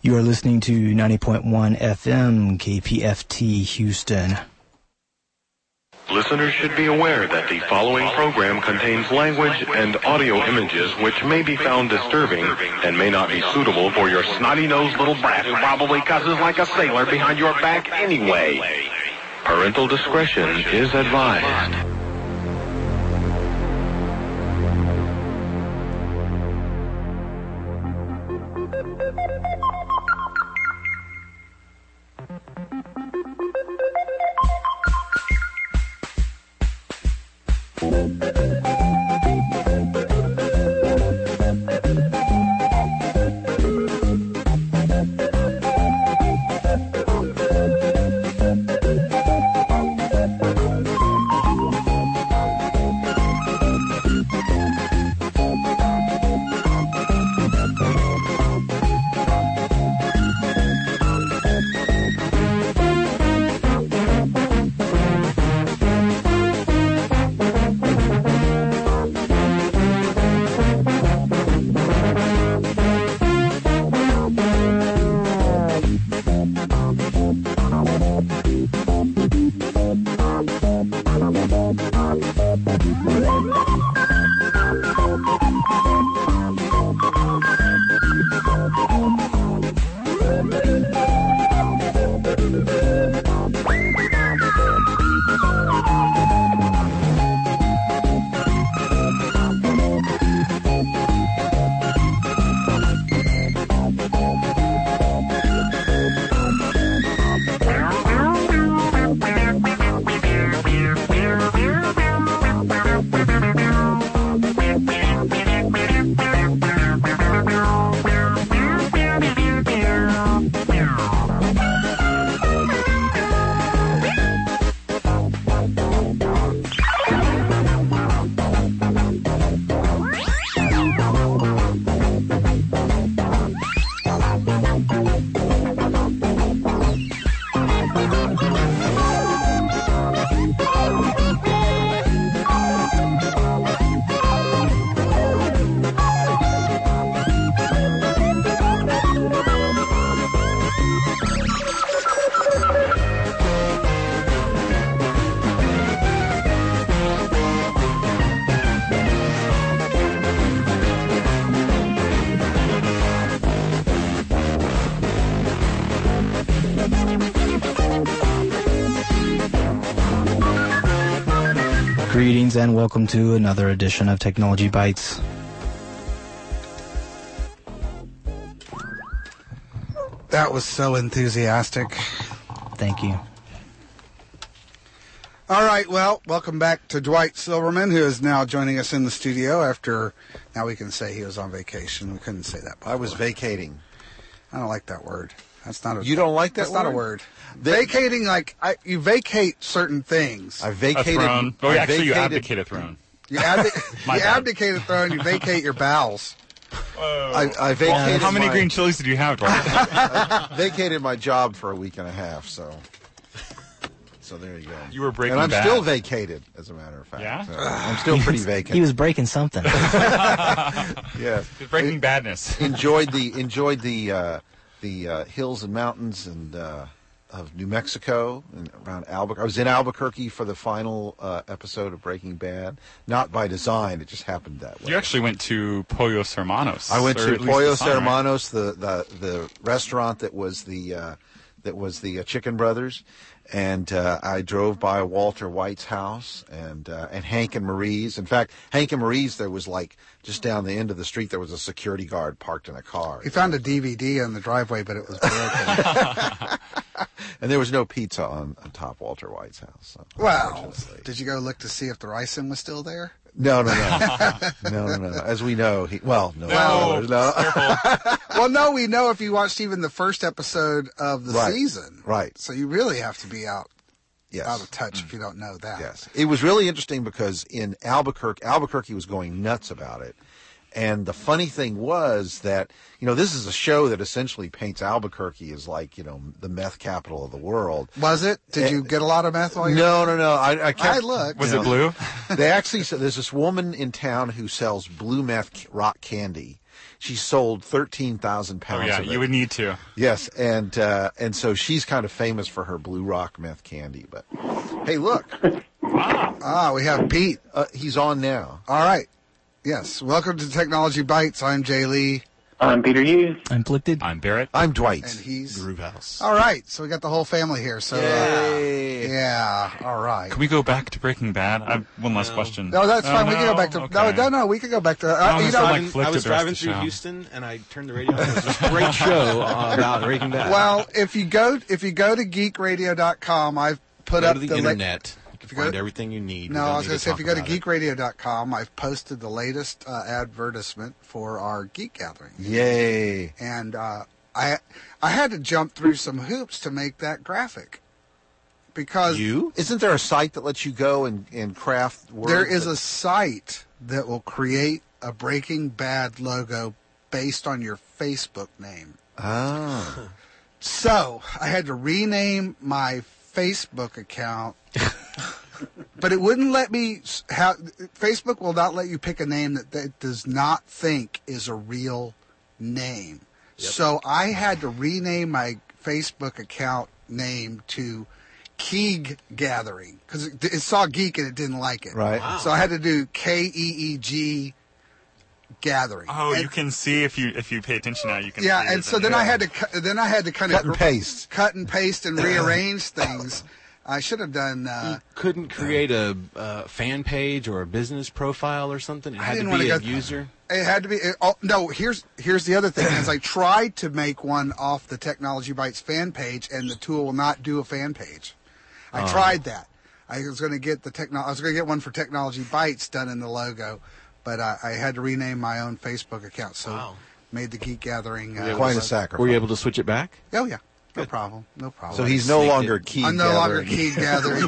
You are listening to 90.1 FM KPFT Houston. Listeners should be aware that the following program contains language and audio images which may be found disturbing and may not be suitable for your snotty-nosed little brat who probably cusses like a sailor behind your back anyway. Parental discretion is advised. Greetings and welcome to another edition of Technology Bites. That was so enthusiastic. Thank you. All right, well, welcome back to Dwight Silverman, who is now joining us in the studio after, now we can say he was on vacation. We couldn't say that before. I was vacating. I don't like that word. That's not a. You don't like that That's word? not a word. Vacating, like, you vacate certain things. I vacated. A throne. Oh, actually, you vacated- abdicate a throne. You abdicate a throne, you vacate your bowels. I vacated. How many my, green chilies did you have, Dwight? I vacated my job for a week and a half, so there you go. You were Breaking And I'm Bad. still vacated, as a matter of fact. Yeah? So I'm still pretty vacant. He was breaking something. Yeah. It's Breaking Badness. enjoyed the hills and mountains and of New Mexico and around Albuquerque. I was in Albuquerque for the final episode of Breaking Bad. Not by design; it just happened that way. You actually went to Pollos Hermanos. I went or to at least Pollos the sign, right? Hermanos, the restaurant that was the Chicken Brothers, and I drove by Walter White's house and Hank and Marie's. In fact, Hank and Marie's, there was like just down the end of the street there was a security guard parked in a car. He found a DVD in the driveway, but it was broken. And there was no pizza on top Walter White's house. So, Well, unfortunately. did you go look to see if the ricin was still there? No. As we know, no. Well, no, we know if you watched even the first episode of the season. Right. So you really have to be out Yes. out of touch if you don't know that. Yes. It was really interesting because in Albuquerque was going nuts about it. And the funny thing was that, this is a show that essentially paints Albuquerque as like, the meth capital of the world. Was it? Did you get a lot of meth while you No. I looked. Was it blue? They actually said there's this woman in town who sells blue meth rock candy. She sold 13,000 Oh pounds yeah, of it. you would need to. Yes, and so she's kind of famous for her Blue Rock meth candy. But hey, look, We have Pete. he's on now. All right. Yes. Welcome to Technology Bites. I'm Jay Lee, I'm Peter Hughes. Inflicted. I'm Barrett. I'm Dwight. and he's. Groove House. All right. So we got the whole family here. So, Yay. yeah. All right. Can we go back to Breaking Bad? I have one last question. No, that's fine. We can go no? back to. Okay. No. We can go back to. I'm you so know, like I flipped was the rest driving of the through show. Houston and I turned the radio on. It was this great show about Breaking Bad. well, if you go to geekradio.com, I've put go up to the the internet. You can go find to- everything you need. We No, don't I was need going to say, if you go to talk about it. geekradio.com, I've posted the latest advertisement for our Geek Gathering. Yay! And I had to jump through some hoops to make that graphic. Because Isn't there a site that lets you go and craft words? there is a site that will create a Breaking Bad logo based on your Facebook name. Ah. So I had to rename my Facebook account, but it wouldn't let me. Facebook will not let you pick a name that it does not think is a real name. So I had to rename my Facebook account name to Keeg Gathering because it saw geek and it didn't like it. Right. So I had to do KEEG Gathering. Oh, And- you can see if you pay attention now. You can. yeah, see and it so in then there. I had to kind Cut of and paste. cut and paste and rearrange things. I should have done. Couldn't create a fan page or a business profile or something. It I had didn't to wanna be a go- user. It had to be. No, here's the other thing. Is I tried to make one off the Technology Bites fan page, and the tool will not do a fan page. I tried that. I was going to get I was going to get one for Technology Bites done in the logo, but I had to rename my own Facebook account. So Wow. made the Geek Gathering. Quite a sacrifice. Were you able to switch it back? Oh yeah, no problem. No problem. So he's no Sneaked longer it. key I'm no longer gathering. Geek Gathering.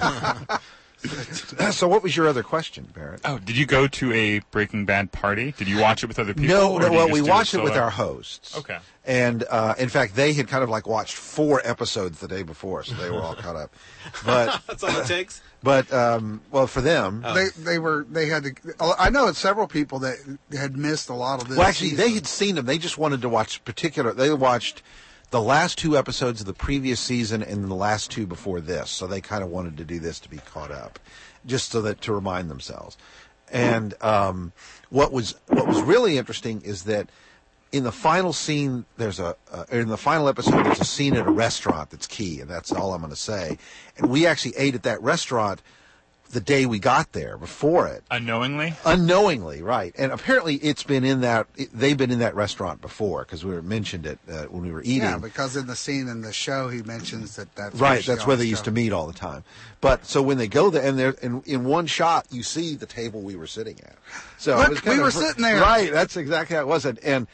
So what was your other question, Barrett? Oh, did you go to a Breaking Bad party? Did you watch it with other people? No, or no. did you Well, just we do watched it with solo? our hosts. Okay. And in fact, they had kind of like watched 4 episodes the day before, so they were all caught up. But That's all it takes. well, for them, They had to. I know it's several people that had missed a lot of this. well, actually, season. they had seen them. They just wanted to watch They watched the last 2 episodes of the previous season and the last 2 before this. So they kind of wanted to do this to be caught up, just so that to remind themselves. And what was really interesting is that in the final scene, in the final episode, there's a scene at a restaurant that's key, and that's all I'm going to say. And we actually ate at that restaurant the day we got there, before it. Unknowingly, right. And apparently they've been in that restaurant before, because we mentioned it when we were eating. Yeah, because in the scene in the show, he mentions that's Right, that's where they used to meet all the time. But so when they go there, and they're in one shot, you see the table we were sitting at. So Look, it was kind we of were sitting there. Right, that's exactly how it was. And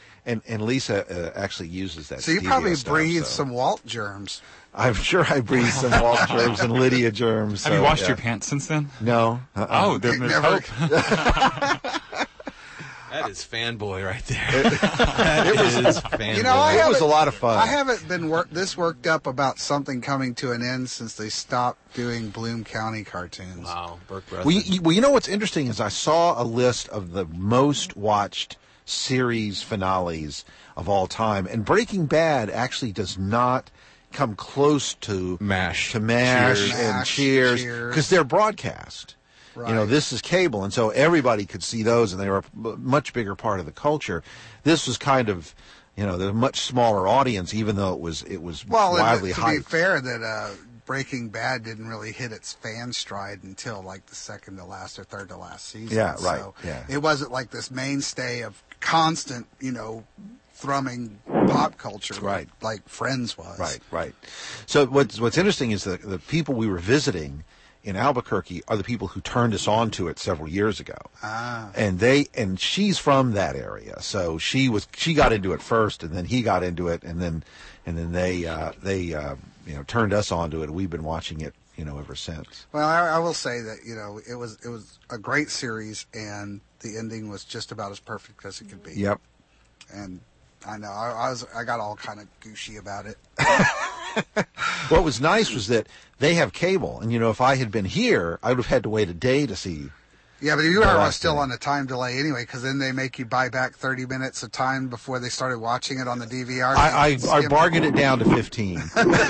Lisa actually uses that. So you stevia probably stuff, breathed so. some Walt germs. I'm sure I breathed some Walt germs and Lydia germs. Have so, you washed yeah. your pants since then? No. Oh, there's Never- hope. That is fanboy right there. That is fanboy. You know, I It was haven't- a lot of fun. I haven't been this worked up about something coming to an end since they stopped doing Bloom County cartoons. Wow, Burke Breathitt. Well, you know what's interesting is I saw a list of the most watched series finales of all time, and Breaking Bad actually does not come close to MASH. and Cheers. Cheers, Cheers. because they're broadcast. Right. You know, this is cable, and so everybody could see those, and they were a much bigger part of the culture. This was kind of, the much smaller audience, even though it was Well, widely to hyped. be fair, that Breaking Bad didn't really hit its fan stride until like the second to last or third to last season. Yeah, right, So yeah. it wasn't like this mainstay of constant, thrumming pop culture, Right. like Friends was. Right. So what's interesting is that the people we were visiting in Albuquerque are the people who turned us on to it several years ago. And she's from that area, so she got into it first, and then he got into it, and then they turned us on to it. We've been watching it ever since. Well, I will say that it was a great series, and the ending was just about as perfect as it could be. Yep. And I know I got all kind of gushy about it. What was nice was that they have cable, and if I had been here, I would have had to wait a day to see Yeah, but you are still on a time delay anyway, because then they make you buy back 30 minutes of time before they started watching it on the DVR. I bargained it down to 15.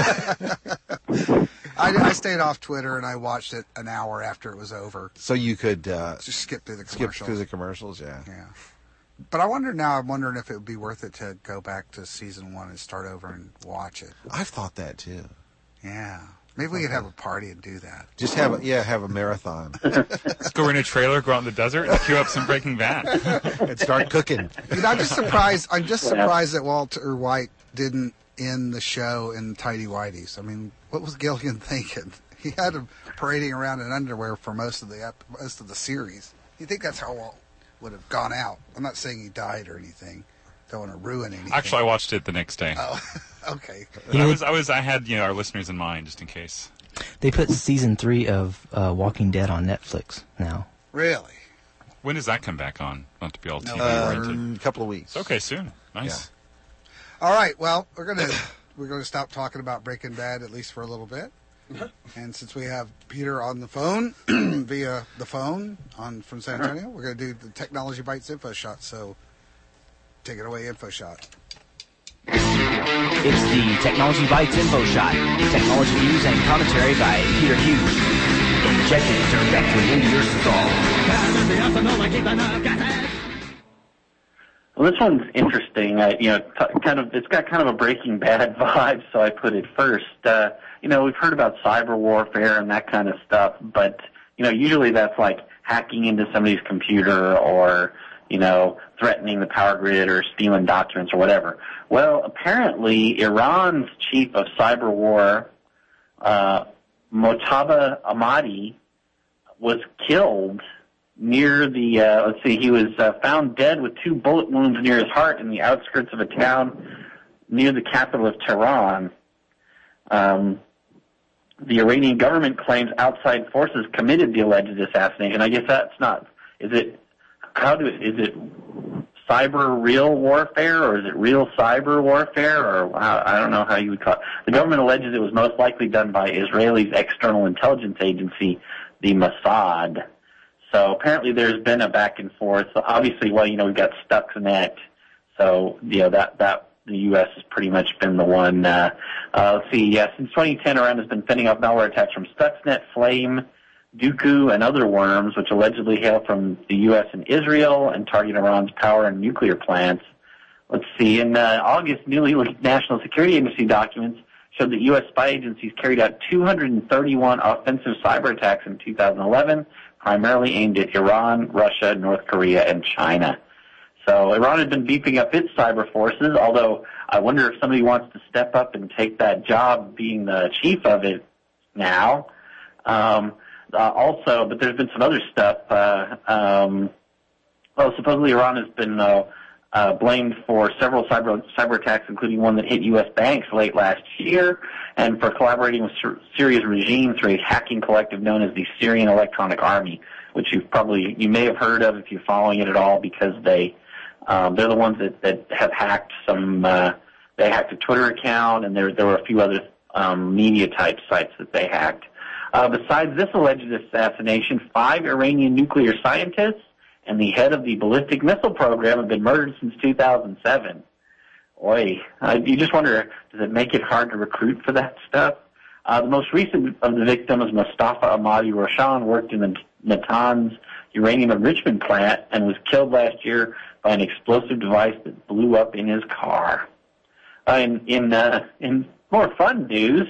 I stayed off Twitter and I watched it an hour after it was over. So you could just skip through the commercials. Yeah. But I'm wondering if it would be worth it to go back to season 1 and start over and watch it. I've thought that too. Yeah. Maybe we could have a party and do that. Just have a marathon. Let's go rent a trailer, go out in the desert, and queue up some Breaking Bad. And start cooking. I'm just surprised that Walter White didn't end the show in tighty whities. I mean, what was Gilligan thinking? He had him parading around in underwear for most of the series. You think that's how Walt would have gone out? I'm not saying he died or anything. Don't want to ruin anything. Actually, I watched it the next day. Oh, okay. I had our listeners in mind just in case. They put season 3 of Walking Dead on Netflix now. Really? When does that come back on? Not to be all TV oriented. A couple of weeks. Okay, soon. Nice. Yeah. All right. Well, we're gonna stop talking about Breaking Bad at least for a little bit. And since we have Peter on the phone via the phone from San Antonio, we're gonna do the Technology Bites Info Shot. So. Take it away, Info Shot. It's the Technology Bites Info Shot. Technology news and commentary by Peter Hughes. Injected directly into your skull. Well, this one's interesting. It's got kind of a Breaking Bad vibe, so I put it first. We've heard about cyber warfare and that kind of stuff, but usually that's like hacking into somebody's computer or threatening the power grid or stealing documents or whatever. Well, apparently Iran's chief of cyber war, Mojtaba Ahmadi, was killed near the, he was found dead with 2 bullet wounds near his heart in the outskirts of a town near the capital of Tehran. The Iranian government claims outside forces committed the alleged assassination. I guess that's not, is it cyber real warfare, or is it real cyber warfare, or I don't know how you would call it. The government alleges it was most likely done by Israel's external intelligence agency, the Mossad. So apparently there's been a back and forth. So obviously, we've got Stuxnet. So, that the U.S. has pretty much been the one. Since 2010, Iran has been fending off malware attacks from Stuxnet, Flame, Dooku, and other worms, which allegedly hail from the U.S. and Israel and target Iran's power and nuclear plants. In August, newly leaked National Security Agency documents showed that U.S. spy agencies carried out 231 offensive cyber attacks in 2011, primarily aimed at Iran, Russia, North Korea, and China. So Iran has been beefing up its cyber forces, although I wonder if somebody wants to step up and take that job being the chief of it now. But there's been some other stuff. Supposedly Iran has been blamed for several cyber attacks, including one that hit U.S. banks late last year, and for collaborating with Syria's regime through a hacking collective known as the Syrian Electronic Army, which you may have heard of if you're following it at all, because they're the ones that have hacked some. They hacked a Twitter account, and there were a few other media type sites that they hacked. Besides this alleged assassination, 5 Iranian nuclear scientists and the head of the ballistic missile program have been murdered since 2007. You just wonder, does it make it hard to recruit for that stuff? The most recent of the victims, Mustafa Ahmadi Roshan, worked in the Natanz uranium enrichment plant and was killed last year by an explosive device that blew up in his car. In more fun news,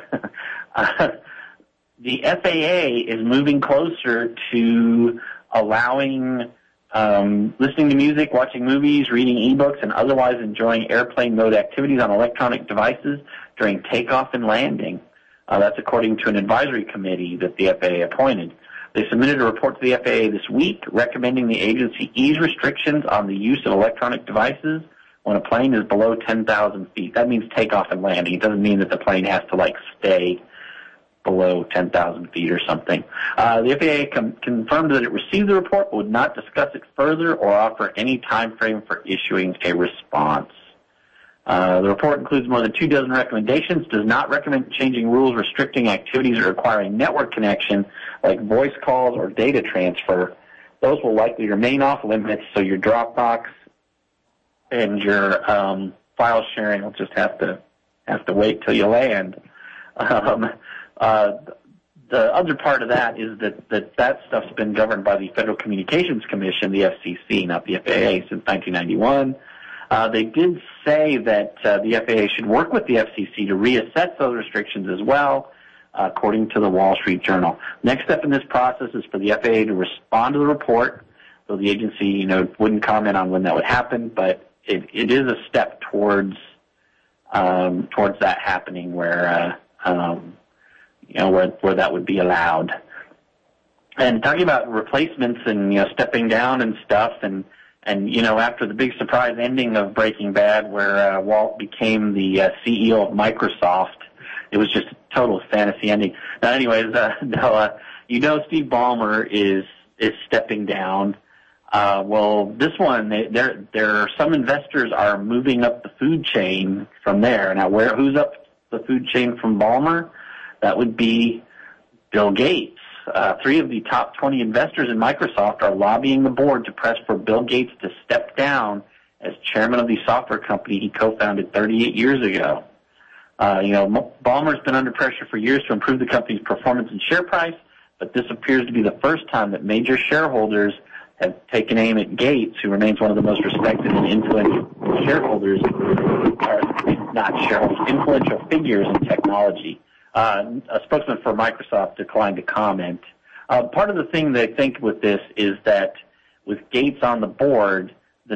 the FAA is moving closer to allowing listening to music, watching movies, reading ebooks, and otherwise enjoying airplane mode activities on electronic devices during takeoff and landing. That's according to an advisory committee that the FAA appointed. They submitted a report to the FAA this week recommending the agency ease restrictions on the use of electronic devices when a plane is below 10,000 feet. That means takeoff and landing. It doesn't mean that the plane has to stay below 10,000 feet or something. The FAA confirmed that it received the report but would not discuss it further or offer any time frame for issuing a response. The report includes more than 24 recommendations, does not recommend changing rules restricting activities or requiring network connection like voice calls or data transfer. those will likely remain off limits, so your Dropbox and your file sharing will just have to wait till you land. The other part of that is that stuff's been governed by the Federal Communications Commission, the FCC, not the FAA, since 1991. They did say that the FAA should work with the FCC to reassess those restrictions as well, according to the Wall Street Journal. Next step in this process is for the FAA to respond to the report, so the agency, wouldn't comment on when that would happen, but it is a step towards that happening where that would be allowed. And talking about replacements and, stepping down and stuff, and after the big surprise ending of Breaking Bad where Walt became the CEO of Microsoft, it was just a total fantasy ending. Now, anyways, Steve Ballmer is stepping down. Well, this one, there are some investors are moving up the food chain from there. Now, who's up the food chain from Ballmer? That would be Bill Gates. 3 of the top 20 investors in Microsoft are lobbying the board to press for Bill Gates to step down as chairman of the software company he co-founded 38 years ago. Ballmer's been under pressure for years to improve the company's performance and share price, but this appears to be the first time that major shareholders have taken aim at Gates, who remains one of the most respected and influential shareholders, or not shareholders, influential figures in technology. A spokesman for Microsoft declined to comment. Part of the thing they think with this is that with Gates on the board,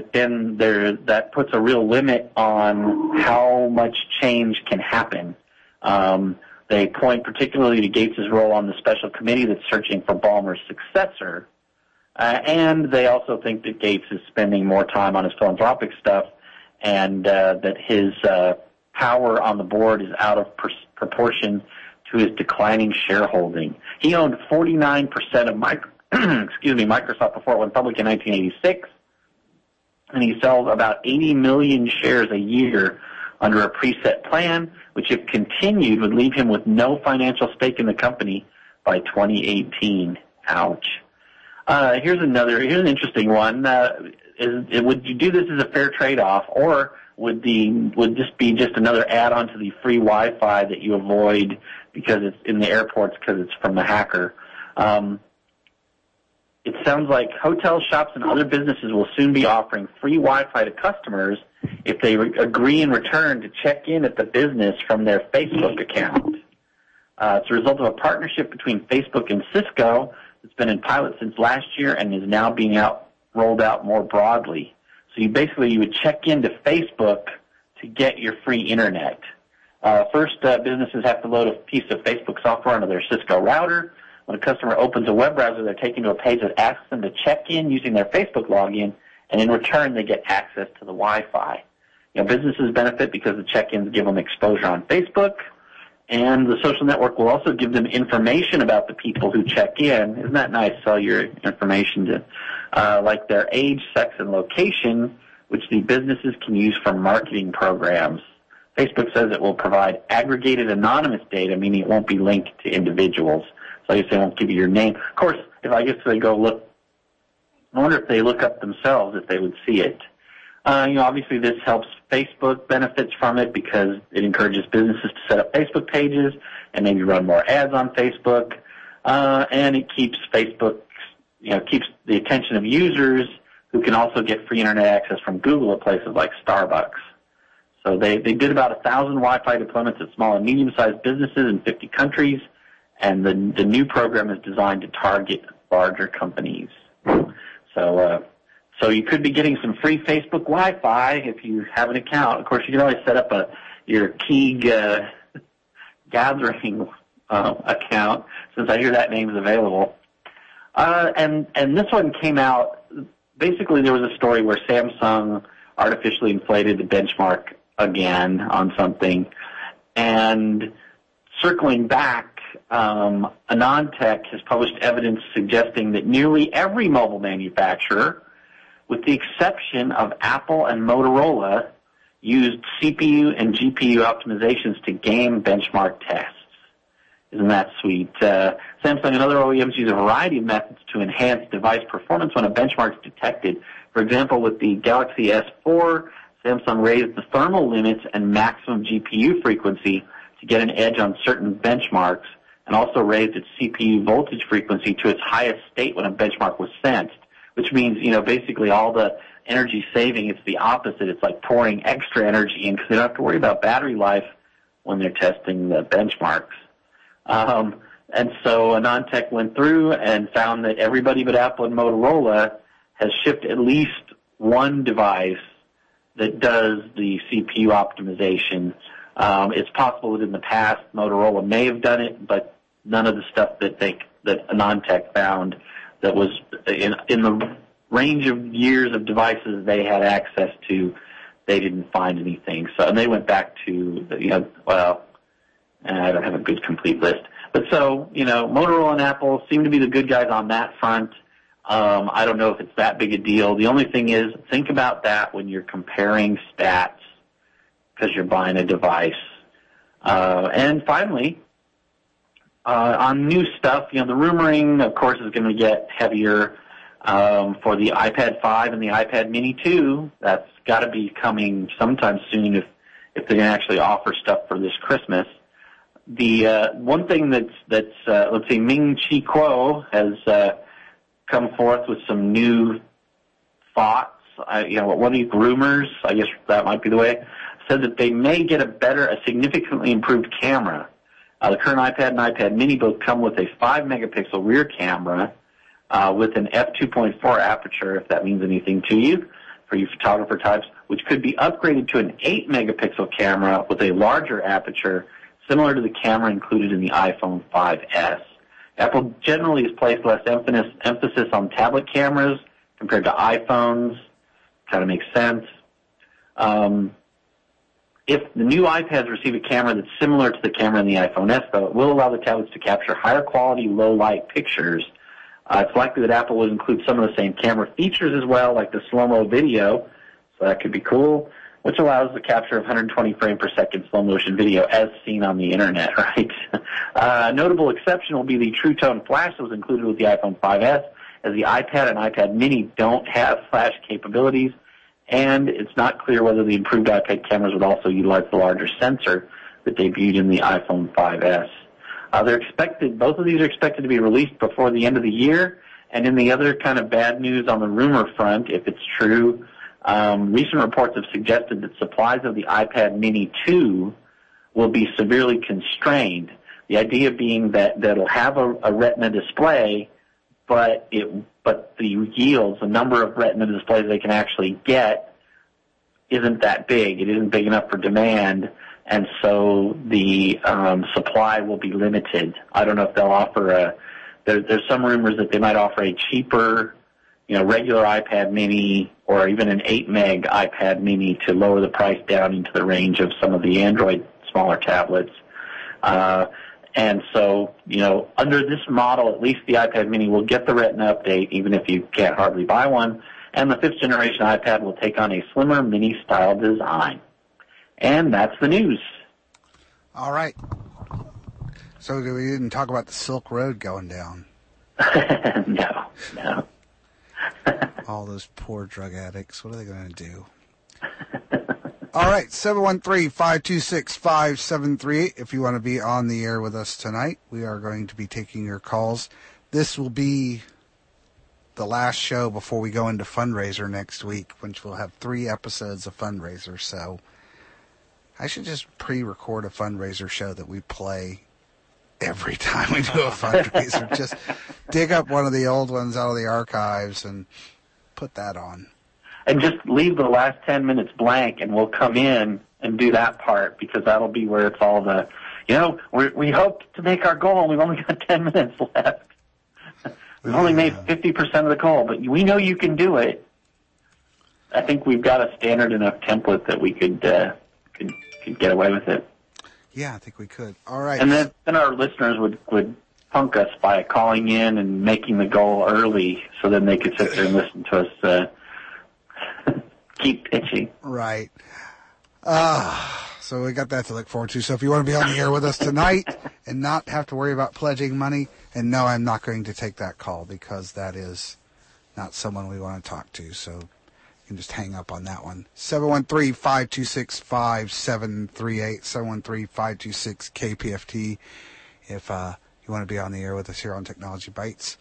that puts a real limit on how much change can happen. They point particularly to Gates' role on the special committee that's searching for Ballmer's successor. And they also think that Gates is spending more time on his philanthropic stuff and that his power on the board is out of proportion to his declining shareholding. He owned 49% of Microsoft before it went public in 1986, and he sells about 80 million shares a year under a preset plan, which if continued would leave him with no financial stake in the company by 2018. Ouch. Here's an interesting one. Would you do this as a fair trade-off, or would this be just another add-on to the free Wi-Fi that you avoid because it's in the airports because it's from the hacker? It sounds like hotels, shops, and other businesses will soon be offering free Wi-Fi to customers if they agree in return to check in at the business from their Facebook account. It's a result of a partnership between Facebook and Cisco that's been in pilot since last year and is now being rolled out more broadly. So you would check into Facebook to get your free internet. First, businesses have to load a piece of Facebook software onto their Cisco router. When a customer opens a web browser, they're taken to a page that asks them to check in using their Facebook login, and in return, they get access to the Wi-Fi. Businesses benefit because the check-ins give them exposure on Facebook, and the social network will also give them information about the people who check in. Isn't that nice? All your information to, like their age, sex, and location, which the businesses can use for marketing programs. Facebook says it will provide aggregated anonymous data, meaning it won't be linked to individuals. So I guess they won't give you your name. Of course, if they go look, I wonder if they look up themselves if they would see it. Obviously this helps Facebook, benefits from it because it encourages businesses to set up Facebook pages and maybe run more ads on Facebook. And it keeps Facebook, keeps the attention of users who can also get free internet access from Google at places like Starbucks. So they did about 1,000 Wi-Fi deployments at small and medium-sized businesses in 50 countries, and the new program is designed to target larger companies. So you could be getting some free Facebook Wi-Fi if you have an account. Of course, you can always set up your Keeg gathering account, since I hear that name is available. And this one came out, basically there was a story where Samsung artificially inflated the benchmark again on something. And circling back, AnandTech has published evidence suggesting that nearly every mobile manufacturer, with the exception of Apple and Motorola, used CPU and GPU optimizations to game benchmark tests. Isn't that sweet? Samsung and other OEMs use a variety of methods to enhance device performance when a benchmark is detected. For example, with the Galaxy S4, Samsung raised the thermal limits and maximum GPU frequency to get an edge on certain benchmarks, and also raised its CPU voltage frequency to its highest state when a benchmark was sensed, which means, basically all the energy saving, it's the opposite. It's like pouring extra energy in because they don't have to worry about battery life when they're testing the benchmarks. And so AnandTech went through and found that everybody but Apple and Motorola has shipped at least one device that does the CPU optimization. It's possible that in the past Motorola may have done it, but none of the stuff that AnandTech found that was in the range of years of devices they had access to, they didn't find anything. So, and they went back to, I don't have a good complete list. But so, Motorola and Apple seem to be the good guys on that front. I don't know if it's that big a deal. The only thing is, think about that when you're comparing stats because you're buying a device. And finally, on new stuff, the rumoring, of course, is going to get heavier for the iPad 5 and the iPad Mini 2. That's got to be coming sometime soon if they're going to actually offer stuff for this Christmas. The one thing that's let's see, Ming-Chi Kuo has come forth with some new thoughts. What are these rumors? I guess that might be the way. Said that they may get a significantly improved camera. The current iPad and iPad Mini both come with a 5-megapixel rear camera with an f2.4 aperture, if that means anything to you, for you photographer types, which could be upgraded to an 8-megapixel camera with a larger aperture, similar to the camera included in the iPhone 5S. Apple generally has placed less emphasis on tablet cameras compared to iPhones. Kind of makes sense. If the new iPads receive a camera that's similar to the camera in the iPhone S, though, it will allow the tablets to capture higher quality, low-light pictures. It's likely that Apple would include some of the same camera features as well, like the slow-mo video, so that could be cool, which allows the capture of 120 frame per second slow-motion video as seen on the Internet, right? A notable exception will be the True Tone Flash that was included with the iPhone 5S, as the iPad and iPad Mini don't have flash capabilities, and it's not clear whether the improved iPad cameras would also utilize the larger sensor that debuted in the iPhone 5S. Both of these are expected to be released before the end of the year, and in the other kind of bad news on the rumor front, if it's true, recent reports have suggested that supplies of the iPad Mini 2 will be severely constrained. The idea being that it'll have a Retina display, but the yields, the number of Retina displays they can actually get, isn't that big. It isn't big enough for demand, and so the supply will be limited. I don't know if they'll offer there's some rumors that they might offer a cheaper, regular iPad Mini or even an 8-meg iPad Mini to lower the price down into the range of some of the Android smaller tablets. And so, under this model, at least the iPad Mini will get the Retina update, even if you can't hardly buy one, and the 5th generation iPad will take on a slimmer mini-style design. And that's the news. All right. So we didn't talk about the Silk Road going down. No. All those poor drug addicts. What are they going to do? All right, 713-526-5738. If you want to be on the air with us tonight, we are going to be taking your calls. This will be the last show before we go into Fundraiser next week, which we'll have 3 episodes of Fundraiser. So I should just pre-record a Fundraiser show that we play every time we do a fundraiser. Just dig up one of the old ones out of the archives and put that on. And just leave the last 10 minutes blank, and we'll come in and do that part, because that'll be where it's all the, we hope to make our goal, and we've only got 10 minutes left. We've only made 50% of the goal, but we know you can do it. I think we've got a standard enough template that we could get away with it. Yeah, I think we could. All right. And then our listeners would punk us by calling in and making the goal early, so then they could sit there and listen to us keep pitching. Right. So we got that to look forward to. So if you want to be on the air with us tonight and not have to worry about pledging money, and no, I'm not going to take that call because that is not someone we want to talk to. So you can just hang up on that one. 713-526-5738, 713-526-KPFT if you want to be on the air with us here on Technology Bites.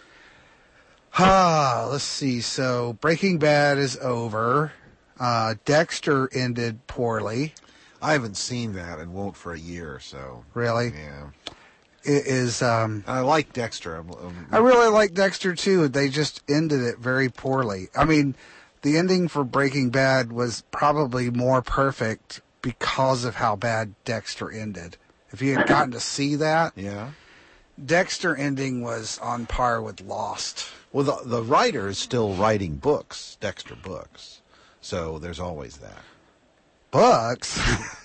Let's see. So Breaking Bad is over. Dexter ended poorly. I haven't seen that and won't for a year, so. Really? Yeah. It is. I like Dexter. I really like Dexter too. They just ended it very poorly. I mean, the ending for Breaking Bad was probably more perfect because of how bad Dexter ended. If you had gotten to see that, Yeah. Dexter ending was on par with Lost. Well, the writer is still writing books, Dexter books. So there's always that. Books.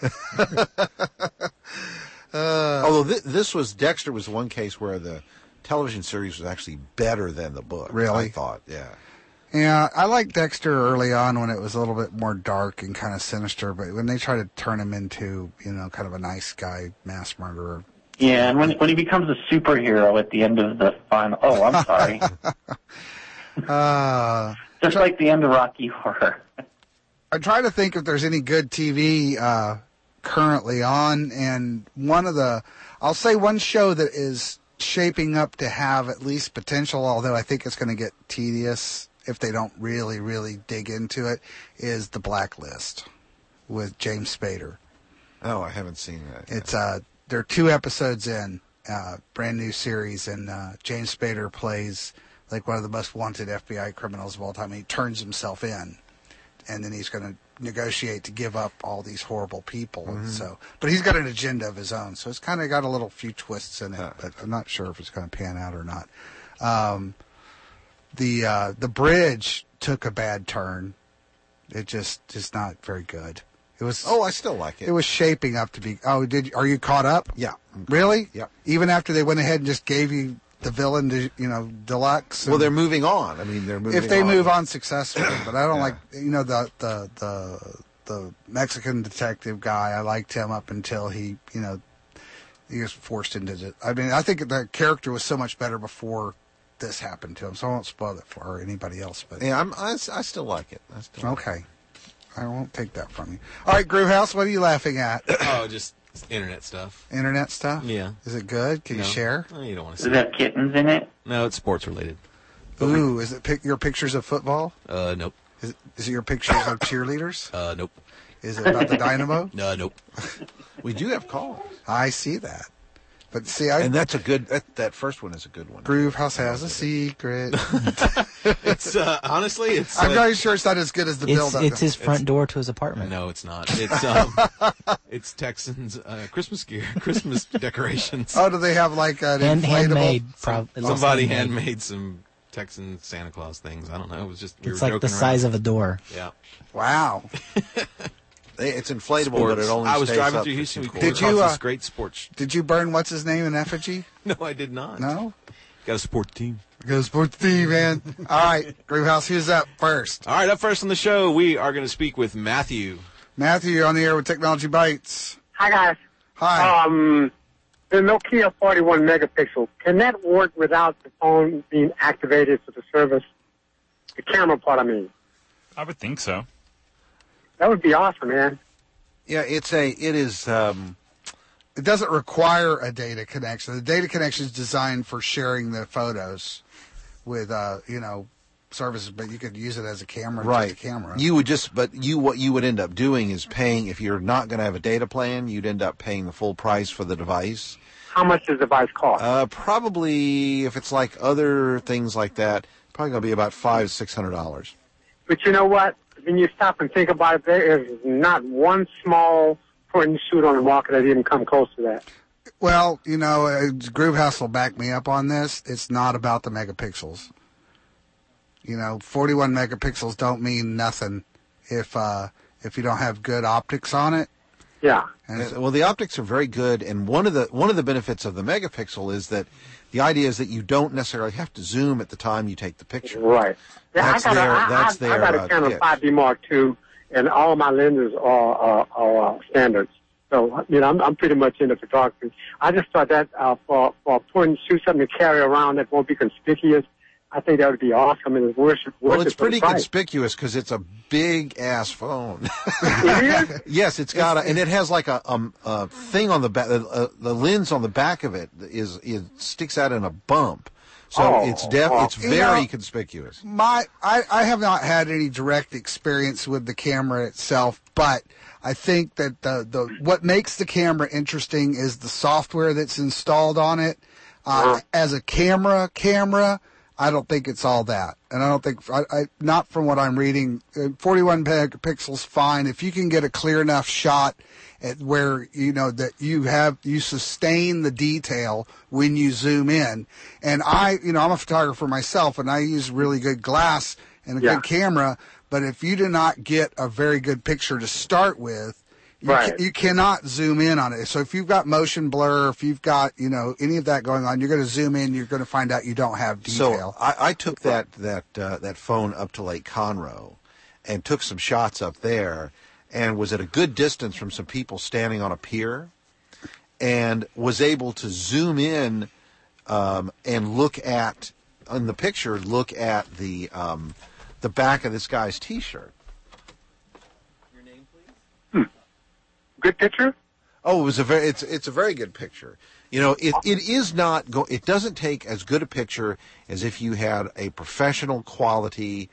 Although Dexter was one case where the television series was actually better than the book. Really? I thought, yeah. Yeah, I liked Dexter early on when it was a little bit more dark and kind of sinister, but when they try to turn him into, kind of a nice guy, mass murderer. Yeah, and when he becomes a superhero at the end of the final... Oh, I'm sorry. Just like the end of Rocky Horror. I try to think if there's any good TV currently on, and I'll say one show that is shaping up to have at least potential, although I think it's going to get tedious if they don't really, really dig into it, is The Blacklist with James Spader. Oh, I haven't seen that. It's there are 2 episodes in, brand new series, and James Spader plays like one of the most wanted FBI criminals of all time. He turns himself in, and then he's going to negotiate to give up all these horrible people. Mm-hmm. And but he's got an agenda of his own, so it's kind of got a few twists in it. But I'm not sure if it's going to pan out or not. The Bridge took a bad turn. It just is not very good. It was. Oh, I still like it. It was shaping up to be. Oh, are you caught up? Yeah. Really? Yeah. Even after they went ahead and just gave you the villain, deluxe. Well, they're moving on. I mean, they're moving on. If they move on successfully, but I don't like the Mexican detective guy. I liked him up until he was forced into it. I mean, I think the character was so much better before this happened to him, so I won't spoil it for anybody else. But yeah, I still like it. Okay. I won't take that from you. All right, Groovehouse, what are you laughing at? Oh, just internet stuff. Internet stuff? Yeah. Is it good? Can you share? Oh, you don't want to Does see it have kittens in it? No, it's sports related. Ooh, is it your pictures of football? Nope. Is it your pictures of cheerleaders? Nope. Is it about the Dynamo? Nope. We do have calls. I see that. But see, and that's a good. That first one is a good one. Groovehouse has a secret. It's honestly, it's. I'm not sure it's not as good as the build-up. It's his front door to his apartment. No, it's not. It's it's Texans Christmas gear, Christmas decorations. Oh, do they have like an inflatable? Handmade. Somebody handmade some Texan Santa Claus things. I don't know. It was just it's like the size of a door. Yeah. Wow. It's inflatable, Sports. but it only. I was stays driving up through for Houston. We 2 came Did across you, this great sports? Did you burn what's his name in effigy? No, I did not. No. Got a sport team. Go sports team, man. All right, Groovehouse, who's up first? All right, up first on the show, we are going to speak with Matthew. Matthew, you're on the air with Technology Bites. Hi, guys. Hi. The Nokia 41 megapixel, can that work without the phone being activated for the service? The camera part, I mean. I would think so. That would be awesome, man. Yeah, it is. It doesn't require a data connection. The data connection is designed for sharing the photos with, services, but you could use it as a camera. Right. Just a camera. What you would end up doing is paying, if you're not going to have a data plan, you'd end up paying the full price for the device. How much does the device cost? Probably, if it's like other things like that, probably going to be about $500-$600. But you know what? When you stop and think about it, there is not one small point-and shoot on the market that even come close to that. Well, Groovehouse will back me up on this. It's not about the megapixels. 41 megapixels don't mean nothing if you don't have good optics on it. Yeah. Well, the optics are very good, and one of the benefits of the megapixel is that the idea is that you don't necessarily have to zoom at the time you take the picture. Right. Yeah, I got a Canon 5D Mark II, and all my lenses are standards. So, I'm pretty much into photography. I just thought that for a point and shoot, something to carry around that won't be conspicuous, I think that would be awesome. And it's worth Well, it's it for the pretty price. conspicuous because it's a big ass phone. It is? Yes, it's got and it has like a thing on the back. The lens on the back of it sticks out in a bump, so it's very conspicuous. I have not had any direct experience with the camera itself, but I think that the what makes the camera interesting is the software that's installed on it. As a camera. I don't think it's all that. And I don't think, not from what I'm reading, 41 megapixels fine. If you can get a clear enough shot at where, that you sustain the detail when you zoom in. And I'm a photographer myself and I use really good glass and a good camera. But if you do not get a very good picture to start with, you cannot zoom in on it. So if you've got motion blur, if you've got, any of that going on, you're going to zoom in, you're going to find out you don't have detail. So I took that phone up to Lake Conroe and took some shots up there and was at a good distance from some people standing on a pier and was able to zoom in and look at the back of this guy's T-shirt. Good picture? Oh, it's a very good picture. It doesn't take as good a picture as if you had a professional quality,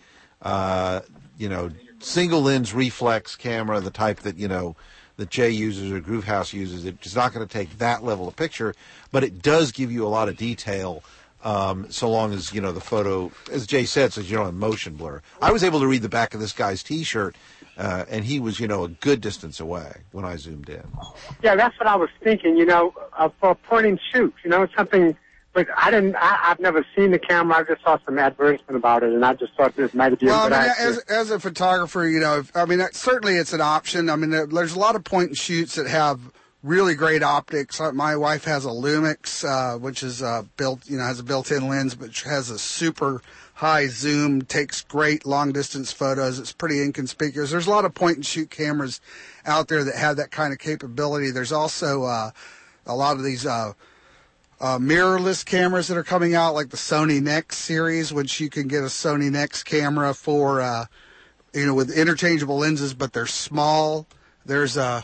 single lens reflex camera, the type that, that Jay uses or Groove House uses. It's not going to take that level of picture, but it does give you a lot of detail. So long as, the photo, as Jay said, says you don't have motion blur. I was able to read the back of this guy's T-shirt, and he was, a good distance away when I zoomed in. Yeah, that's what I was thinking, for point and shoot, something, but I've never seen the camera. I just saw some advertisement about it, and I just thought this might be a good idea. As a photographer, certainly it's an option. There's a lot of point and shoots that have really great optics. My wife has a Lumix, which is has a built-in lens, but has a super high zoom, takes great long-distance photos. It's pretty inconspicuous. There's a lot of point-and-shoot cameras out there that have that kind of capability. There's also a lot of these mirrorless cameras that are coming out, like the Sony Nex series, which you can get a Sony Nex camera for, with interchangeable lenses, but they're small. There's all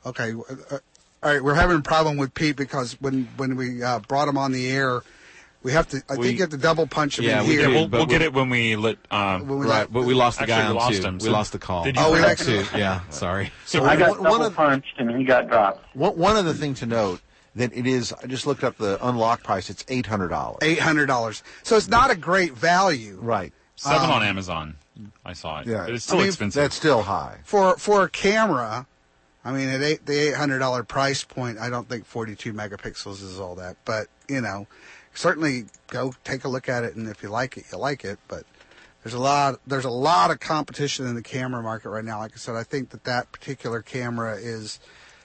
right, we're having a problem with Pete because when we brought him on the air, we have to. I think you have to double punch him in here. We'll get it when we let. But we lost the guy on two. We lost the call. Did you? We lost two. Yeah, sorry. So I got double punched and he got dropped. One other thing to note that it is. I just looked up the unlock price. It's $800. $800. So it's not a great value. Right. 7 on Amazon. I saw it. Yeah, but it's still expensive. That's still high for a camera. At the $800 price point, I don't think 42 megapixels is all that. But, certainly go take a look at it, and if you like it, you like it. But there's a lot of competition in the camera market right now. Like I said, I think that particular camera is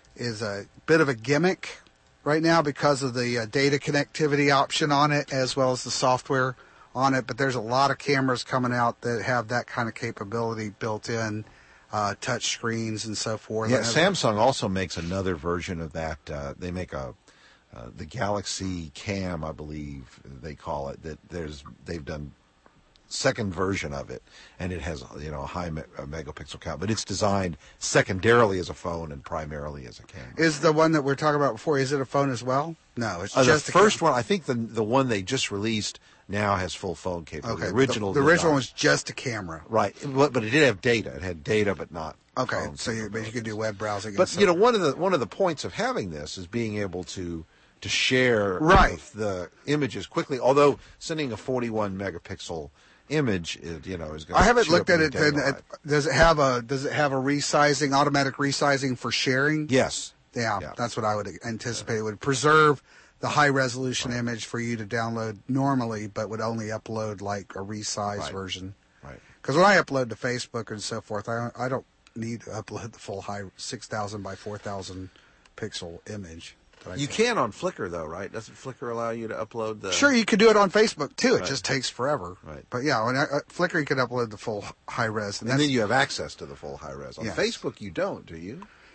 a bit of a gimmick right now because of the data connectivity option on it as well as the software on it. But there's a lot of cameras coming out that have that kind of capability built in. Touch screens and so forth. Yeah, Samsung also makes another version of that. They make the Galaxy Cam, I believe they call it. They've done second version of it, and it has a high megapixel count, but it's designed secondarily as a phone and primarily as a camera. Is the one that we're talking about before? Is it a phone as well? No, it's just the first one. I think the one they just released now has full phone capability. Okay, the original was just a camera, right? But it did have data. It had data, but not. Okay, so you could do web browsing. But one of the points of having this is being able to share the images quickly. Although sending a 41 megapixel image, is going to. I haven't looked at it. Does it have a resizing, automatic resizing for sharing? Yes. Yeah, that's what I would anticipate. It would preserve the high resolution image for you to download normally, but would only upload like a resized version. Right. Because when I upload to Facebook and so forth, I don't need to upload the full high 6,000 by 4,000 pixel image. You can on Flickr though, right? Doesn't Flickr allow you to upload the? Sure, you could do it on Facebook too. It just takes forever. Right. But yeah, on Flickr you could upload the full high res, and then you have access to the full high res. On yes. Facebook, you don't, do you?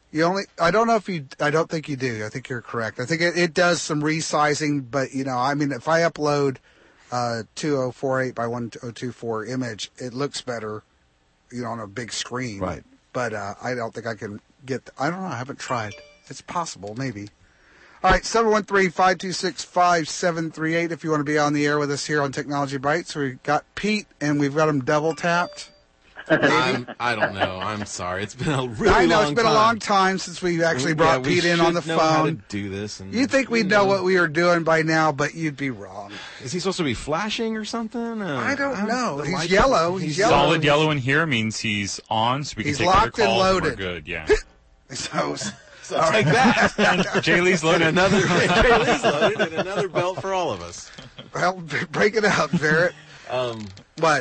I don't think you do. I think you're correct. I think it does some resizing, but I mean, if I upload 2048 by 1024 image, it looks better, on a big screen. Right. But I don't think I can get. I don't know. I haven't tried. It's possible, maybe. All right, 713-526-5738 if you want to be on the air with us here on Technology Bites. We've got Pete, and we've got him double tapped. I don't know. I'm sorry. It's been a really long time. I know, it's been a long time since we actually brought Pete in on the phone. How to do this. You'd think we'd know what we were doing by now, but you'd be wrong. Is he supposed to be flashing or something? I don't know. He's yellow. He's yellow. Solid yellow in here means he's on, so we can take other calls. He's locked and loaded. We're good, yeah. So take that. Jay Lee's loaded. Jay Lee's loaded, and another belt for all of us. Well, break it out, Barrett. What?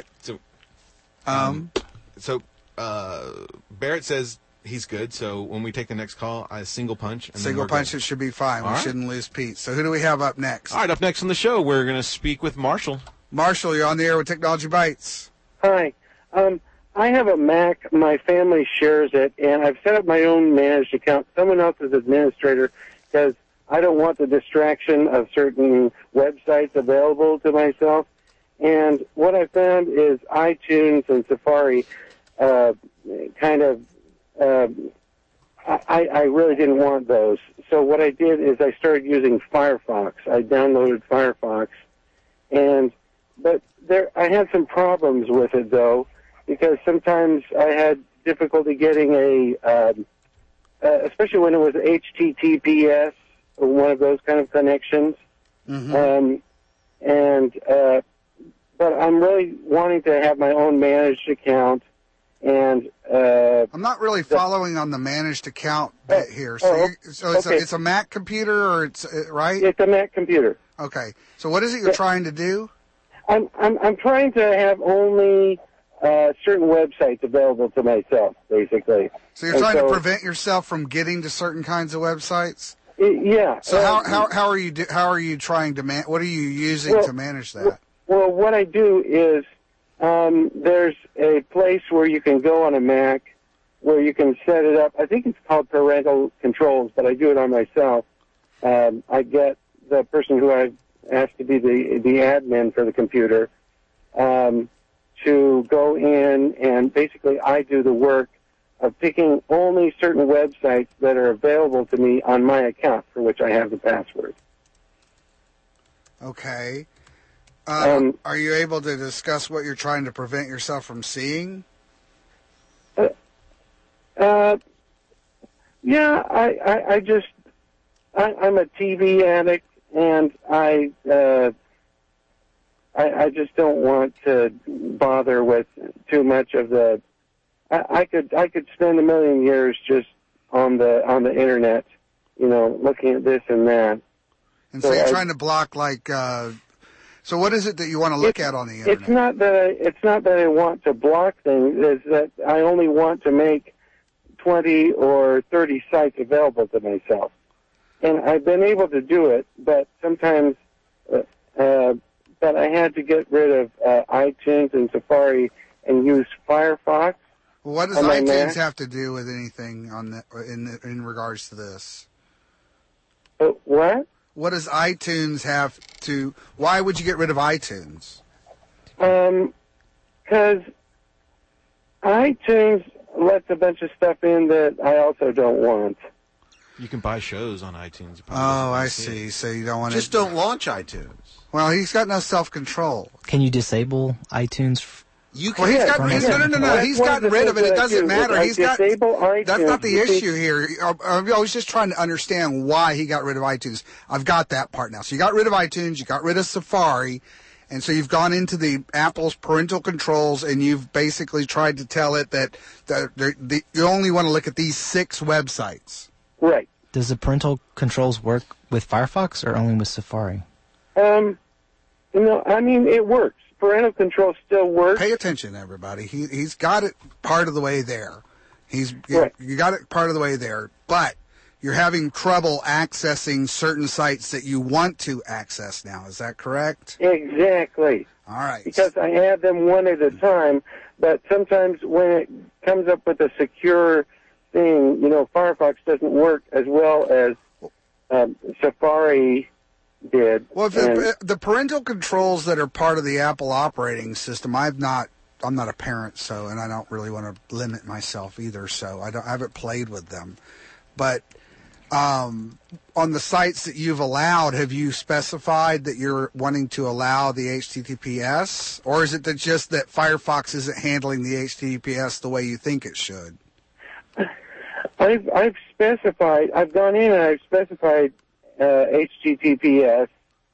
So Barrett says he's good. So when we take the next call, I single punch. And single punch, it should be fine. We shouldn't lose Pete. So who do we have up next? All right, up next on the show, we're going to speak with Marshall. Marshall, you're on the air with Technology Bites. Hi. I have a Mac. My family shares it, and I've set up my own managed account. Someone else is administrator because I don't want the distraction of certain websites available to myself. And what I found is iTunes and Safari I really didn't want those. So what I did is I started using Firefox. I downloaded Firefox, but I had some problems with it though, because sometimes I had difficulty getting especially when it was HTTPS or one of those kind of connections. Mm-hmm. But I'm really wanting to have my own managed account, and I'm not really following on the managed account bit here. So it's a Mac computer, or it's right? It's a Mac computer. Okay. So what is it you're trying to do? I'm trying to have only certain websites available to myself, basically. So you're trying to prevent yourself from getting to certain kinds of websites? Yeah. So how are you trying to what are you using to manage that? Well, what I do is there's a place where you can go on a Mac where you can set it up. I think it's called parental controls, but I do it on myself. I get the person who I've asked to be the admin for the computer to go in, and basically I do the work of picking only certain websites that are available to me on my account for which I have the password. Okay. Are you able to discuss what you're trying to prevent yourself from seeing? Yeah, I'm a TV addict, and I just don't want to bother with too much of the. I could spend a million years just on the internet, looking at this and that. And so you're trying to block So what is it that you want to look at on the internet? It's not that I want to block things. It's that I only want to make 20 or 30 sites available to myself, and I've been able to do it. But sometimes, but I had to get rid of iTunes and Safari and use Firefox. Well, what does iTunes have to do with anything in regards to this? What? What does iTunes have to... Why would you get rid of iTunes? Because iTunes lets a bunch of stuff in that I also don't want. You can buy shows on iTunes. Oh, I see. So you don't want to... Just don't launch iTunes. Well, he's got no self-control. Can you disable iTunes? He's gotten rid of it. It doesn't matter. That's not the issue here. I was just trying to understand why he got rid of iTunes. I've got that part now. So you got rid of iTunes, you got rid of Safari, and so you've gone into the Apple's parental controls, and you've basically tried to tell it that you only want to look at these 6 websites. Right. Does the parental controls work with Firefox or only with Safari? I mean, it works. Parental control still works. Pay attention, everybody. He's got it part of the way there. You got it part of the way there, but you're having trouble accessing certain sites that you want to access now. Is that correct? Exactly. All right. Because I add them one at a time, but sometimes when it comes up with a secure thing. Firefox doesn't work as well as Safari did. Well, if the parental controls that are part of the Apple operating system, I'm not a parent, and I don't really want to limit myself either, so I haven't played with them. But on the sites that you've allowed, have you specified that you're wanting to allow the HTTPS, or is it just that Firefox isn't handling the HTTPS the way you think it should? I've specified. I've gone in and I've specified HTTPS.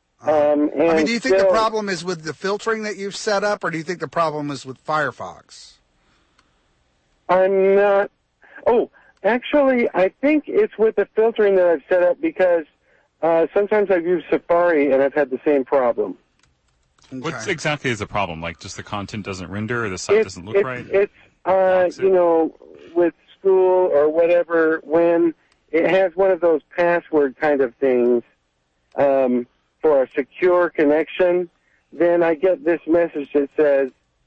Do you think the problem is with the filtering that you've set up, or do you think the problem is with Firefox? I'm not. Oh, actually, I think it's with the filtering that I've set up, because sometimes I've used Safari and I've had the same problem. Okay. What exactly is the problem? Like, just the content doesn't render, or the site doesn't look right? It's with school or whatever, when it has one of those password kind of things for a secure connection, then I get this message that says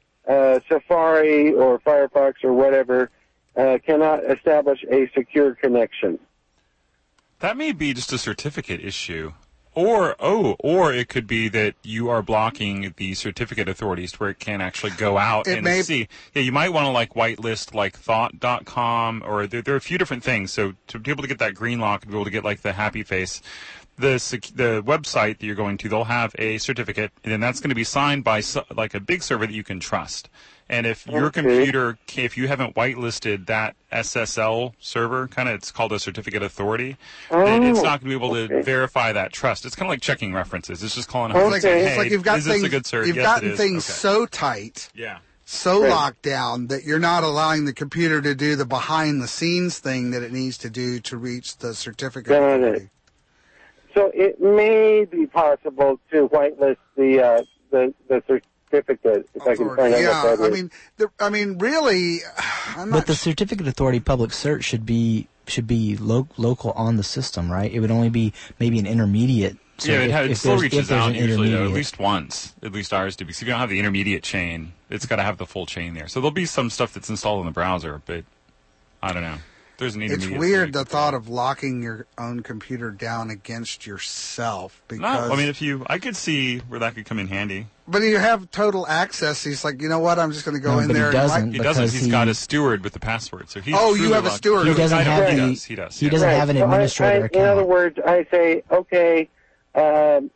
Safari or Firefox or whatever cannot establish a secure connection. That may be just a certificate issue. Or it could be that you are blocking the certificate authorities to where it can't actually go out see. Yeah, you might want to whitelist thought.com, or there are a few different things. So to be able to get that green lock, to be able to get the happy face, the website that you're going to, they'll have a certificate, and then that's going to be signed by a big server that you can trust. And if your computer, if you haven't whitelisted that SSL server, it's called a certificate authority, then it's not going to be able to verify that trust. It's kind of like checking references. It's just calling up and saying, hey, it's like you've got is this a good cert? You've gotten things so tight, so locked down, that you're not allowing the computer to do the behind-the-scenes thing that it needs to do to reach the certificate authority. So it may be possible to whitelist the certificate, if I can find out what that is. Really, but the certificate authority public cert should be local on the system, right? It would only be maybe an intermediate. So it still reaches out usually, though, at least once. At least ours do. Because if you don't have the intermediate chain, it's got to have the full chain there. So there'll be some stuff that's installed in the browser, but I don't know. It's weird, the thought of locking your own computer down against yourself. Because I could see where that could come in handy. But you have total access. He's like, you know what? I'm just going to go in there. He doesn't. He's got a steward with the password. So he's you have a steward. He doesn't have He does. He doesn't have an administrator account. In other words, I say, okay, give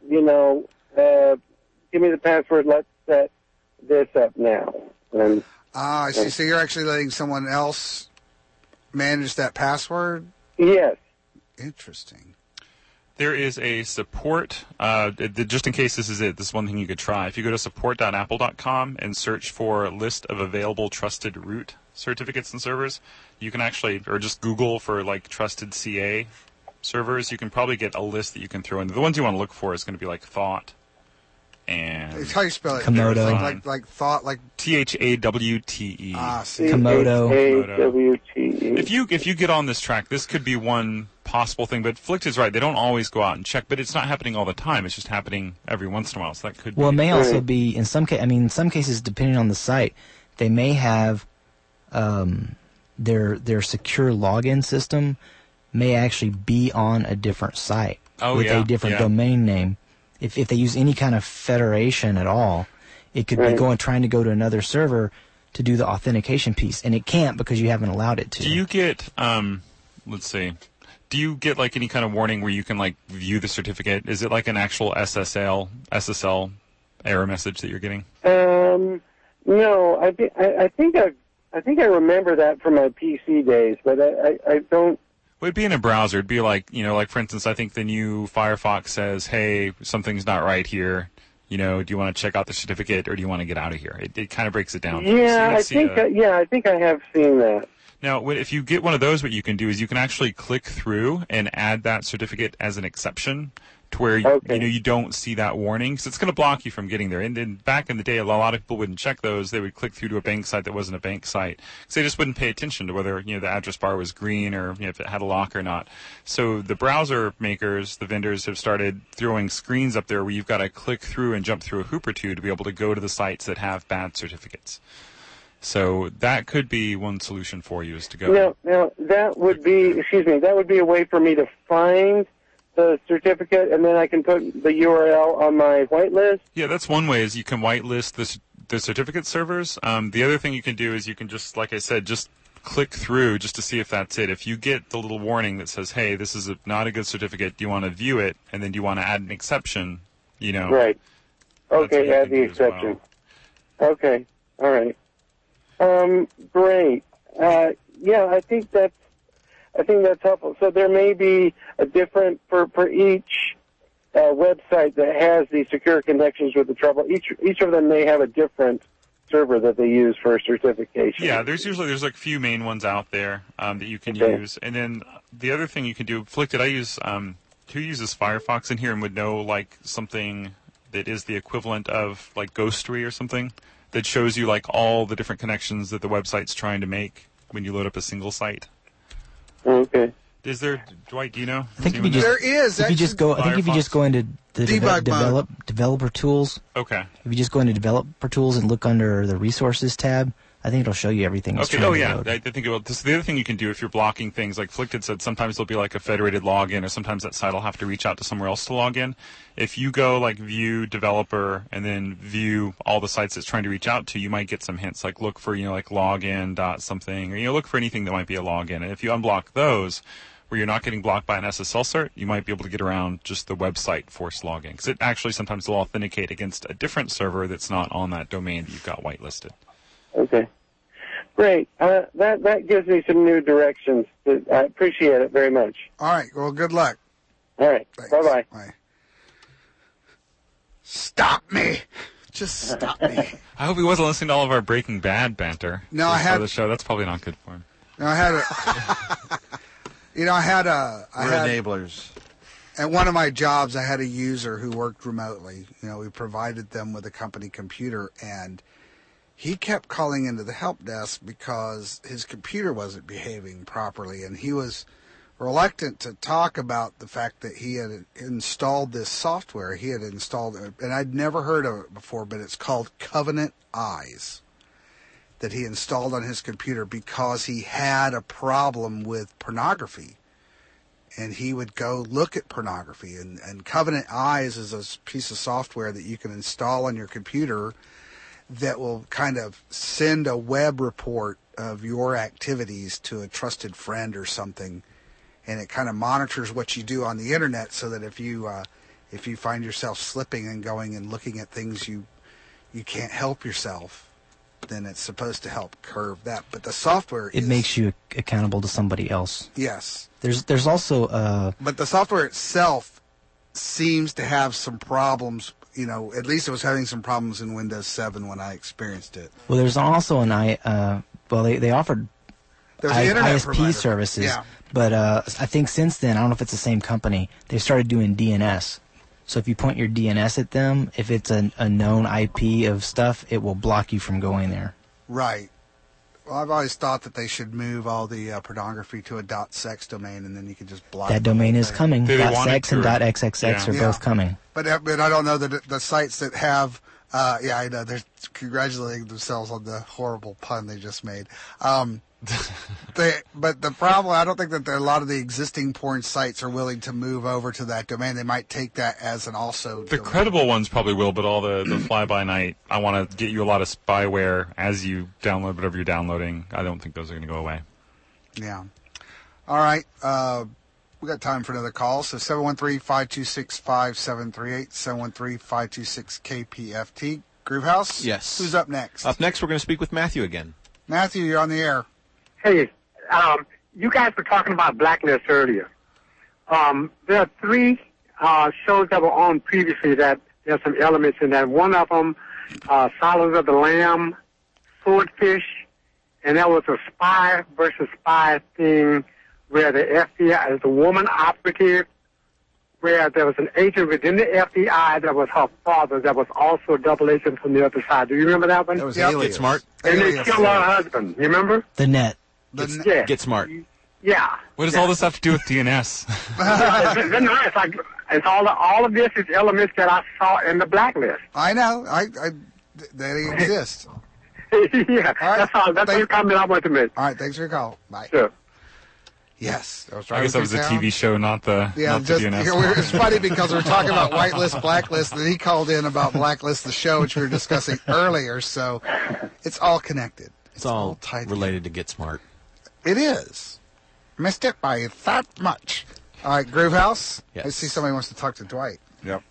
me the password. Let's set this up now. I see. So you're actually letting someone else manage that password? Yes. Interesting. There is a support, just in case this is one thing you could try. If you go to support.apple.com and search for a list of available trusted root certificates and servers, you can actually, or just Google for trusted CA servers, you can probably get a list that you can throw in. The ones you want to look for is going to be Thought and... It's how you spell it. Komodo. Like Thought, like... THAWTE. Komodo. Komodo. If you get on this track, this could be one possible thing, but Flicht is right. They don't always go out and check, but it's not happening all the time. It's just happening every once in a while, so that could be... Well, it may also be, in some cases, depending on the site, they may have their secure login system may actually be on a different site with a different domain name. If they use any kind of federation at all, it could be trying to go to another server to do the authentication piece, and it can't because you haven't allowed it to. Do you get, let's see, do you get any kind of warning where you can view the certificate? Is it like an actual SSL error message that you're getting? No, I think I remember that from my PC days, but I don't. Well, it'd be in a browser. It'd be for instance, I think the new Firefox says, hey, something's not right here. Do you want to check out the certificate or do you want to get out of here? It kind of breaks it down. Yeah, I think I have seen that. Now, if you get one of those, what you can do is you can actually click through and add that certificate as an exception to where you don't see that warning. So it's going to block you from getting there. And then back in the day, a lot of people wouldn't check those. They would click through to a bank site that wasn't a bank site. So they just wouldn't pay attention to whether the address bar was green or if it had a lock or not. So the browser makers, the vendors, have started throwing screens up there where you've got to click through and jump through a hoop or two to be able to go to the sites that have bad certificates. So that could be one solution for you, is to go. Now that would be a way for me to find the certificate, and then I can put the URL on my whitelist. Yeah, that's one way, is you can whitelist the certificate servers. The other thing you can do is you can just, like I said, just click through just to see if that's it. If you get the little warning that says, hey, this is not a good certificate, do you want to view it, and then do you want to add an exception, Right. Okay, add the exception. Well. Okay, all right. Great. I think that's helpful. So there may be a different for each website that has the secure connections with the trouble. Each of them may have a different server that they use for certification. Yeah, there's like a few main ones out there that you can use, and then the other thing you can do, Afflicted, I use who uses Firefox in here and would know like something that is the equivalent of like Ghostery or something that shows you like all the different connections that the website's trying to make when you load up a single site. Okay. Is there, Dwight, do you know? I think if you just go into the developer tools. Okay. If you just go into developer tools and look under the resources tab, I think it'll show you everything. Okay. Oh, yeah. I think it will. This is the other thing you can do if you're blocking things. Like Afflicted said, sometimes there'll be like a federated login, or sometimes that site will have to reach out to somewhere else to log in. If you go like view developer and then view all the sites it's trying to reach out to, you might get some hints. Like look for like login dot something, or look for anything that might be a login. And if you unblock those, where you're not getting blocked by an SSL cert, you might be able to get around just the website forced login, because it actually sometimes will authenticate against a different server that's not on that domain that you've got whitelisted. Okay. Great. That gives me some new directions. I appreciate it very much. All right. Well, good luck. All right. Thanks. Bye-bye. Bye. Stop me. Just stop me. I hope he wasn't listening to all of our Breaking Bad banter. No, I had the show. That's probably not good for him. No, I had enablers. At one of my jobs, I had a user who worked remotely. We provided them with a company computer, and he kept calling into the help desk because his computer wasn't behaving properly, and he was reluctant to talk about the fact that he had installed this software. He had installed it, and I'd never heard of it before, but it's called Covenant Eyes, that he installed on his computer because he had a problem with pornography. And he would go look at pornography. And Covenant Eyes is a piece of software that you can install on your computer that will kind of send a web report of your activities to a trusted friend or something. And it kind of monitors what you do on the internet, so that if you find yourself slipping and going and looking at things you can't help yourself, then it's supposed to help curb that. But the software it makes you accountable to somebody else. Yes. There's also but the software itself seems to have some problems. At least it was having some problems in Windows 7 when I experienced it. Well, there's also they offered ISP services, yeah. But I think since then, I don't know if it's the same company, they've started doing DNS. So if you point your DNS at them, if it's a known IP of stuff, it will block you from going there. Right. Well, I've always thought that they should move all the pornography to a .sex domain, and then you can just block that domain is coming. .sex and .xxx are both coming. But I don't know that the sites that have, I know, they're congratulating themselves on the horrible pun they just made. But the problem, I don't think that a lot of the existing porn sites are willing to move over to that domain. They might take that as an also. The credible ones probably will, but all the fly-by-night, I want to get you a lot of spyware as you download whatever you're downloading. I don't think those are going to go away. Yeah. All right. We got time for another call. So 713-526-5738, 713-526-KPFT. Groovehouse? Yes. Who's up next? Up next, we're going to speak with Matthew again. Matthew, you're on the air. Hey, you guys were talking about Blacklist earlier. There are 3 shows that were on previously that there's some elements in that. One of them, Silence of the Lamb, Swordfish, and that was a spy versus spy thing where the FBI is a woman operative, where there was an agent within the FBI that was her father that was also a double agent from the other side. Do you remember that one? That was Get Smart. And they killed her husband. You remember? The Net. Get Smart. Yeah. What does all this have to do with DNS? It's all of this is elements that I saw in the Blacklist. I know. They exist. Yeah, right. That's your comment I want to make. All right, thanks for your call. Bye. Sure. Yes. I guess that was a TV show, not the DNS. It's funny because we're talking about whitelist, blacklist, and he called in about blacklist, the show, which we were discussing earlier. So it's all connected. It's all tied related to Get Smart. It is. Missed it by that much. All right, Groove House. Yes. I see somebody wants to talk to Dwight. Yep.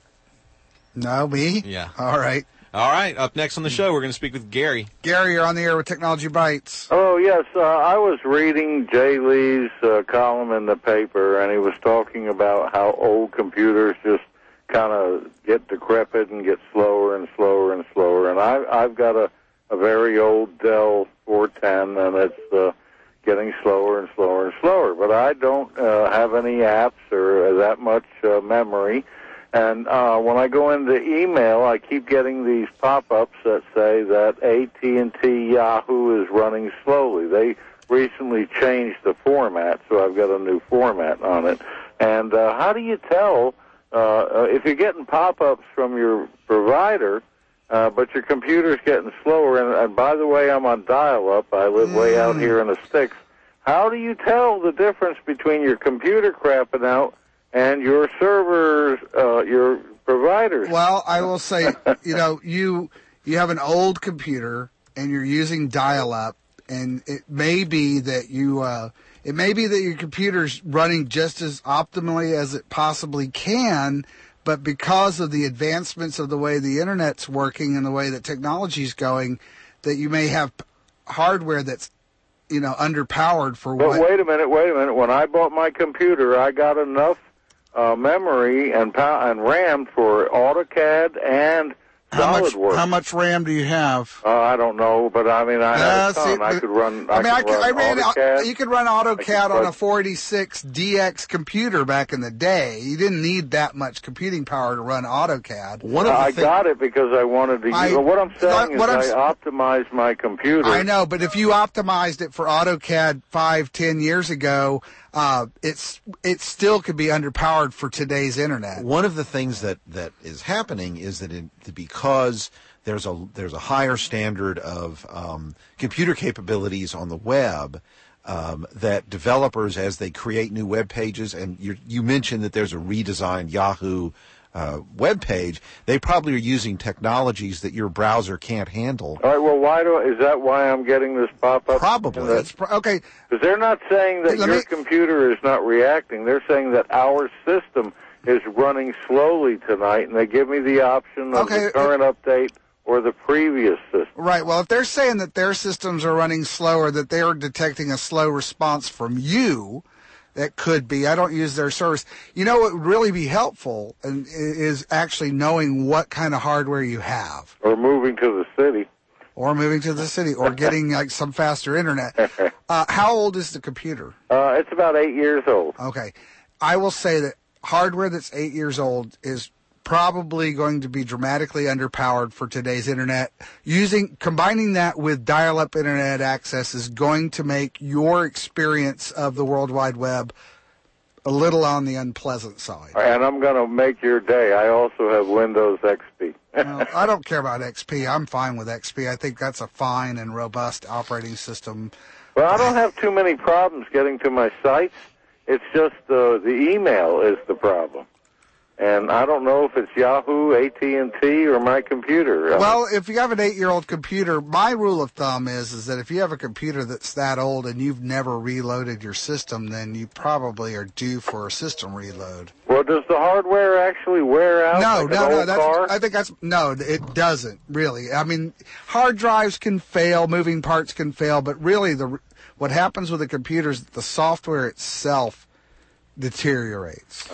No, me? Yeah. All right. All right, up next on the show, we're going to speak with Gary. Gary, you're on the air with Technology Bites. Oh, yes. I was reading Jay Lee's column in the paper, and he was talking about how old computers just kind of get decrepit and get slower and slower and slower. And I've got a very old Dell 410, and it's getting slower and slower and slower. But I don't have any apps or that much memory. And when I go into email, I keep getting these pop-ups that say that AT&T Yahoo is running slowly. They recently changed the format, so I've got a new format on it. And how do you tell if you're getting pop-ups from your provider, but your computer's getting slower? And by the way, I'm on dial-up. I live way out here in the sticks. How do you tell the difference between your computer crapping out and your servers, your providers? Well, I will say, you have an old computer and you're using dial-up, and it may be that your computer's running just as optimally as it possibly can, but because of the advancements of the way the internet's working and the way that technology's going, that you may have hardware that's underpowered for but what. Wait a minute. When I bought my computer, I got enough memory and RAM for AutoCAD and SolidWorks. How much RAM do you have? I don't know, but I mean, I have a ton. I could run. You could run AutoCAD on a 486 DX computer back in the day. You didn't need that much computing power to run AutoCAD. I got it because I wanted to use it. What I'm saying is I optimized my computer. I know, but if you optimized it for AutoCAD 5-10 years ago, it still could be underpowered for today's internet. One of the things that is happening is that because there's a higher standard of computer capabilities on the web, that developers, as they create new web pages, and you mentioned that there's a redesigned Yahoo web page, they probably are using technologies that your browser can't handle. All right. Well, is that why I'm getting this pop-up? Probably. Okay. Because they're not saying that your computer is not reacting. They're saying that our system is running slowly tonight, and they give me the option of the current update or the previous system. Right. Well, if they're saying that their systems are running slower, that they're detecting a slow response from you, that could be. I don't use their service. What would really be helpful is actually knowing what kind of hardware you have. Or moving to the city. Or getting some faster internet. How old is the computer? It's about 8 years old. Okay. I will say that hardware that's 8 years old is probably going to be dramatically underpowered for today's internet. Combining that with dial-up internet access is going to make your experience of the World Wide Web a little on the unpleasant side. And I'm going to make your day. I also have Windows XP. Well, I don't care about XP. I'm fine with XP. I think that's a fine and robust operating system. Well, I don't have too many problems getting to my sites. It's just the email is the problem. And I don't know if it's Yahoo, AT&T, or my computer. Well, if you have an 8-year-old computer, my rule of thumb is that if you have a computer that's that old and you've never reloaded your system, then you probably are due for a system reload. Well, does the hardware actually wear out? No, it doesn't, really. I mean, hard drives can fail, moving parts can fail, but really what happens with a computer is that the software itself deteriorates.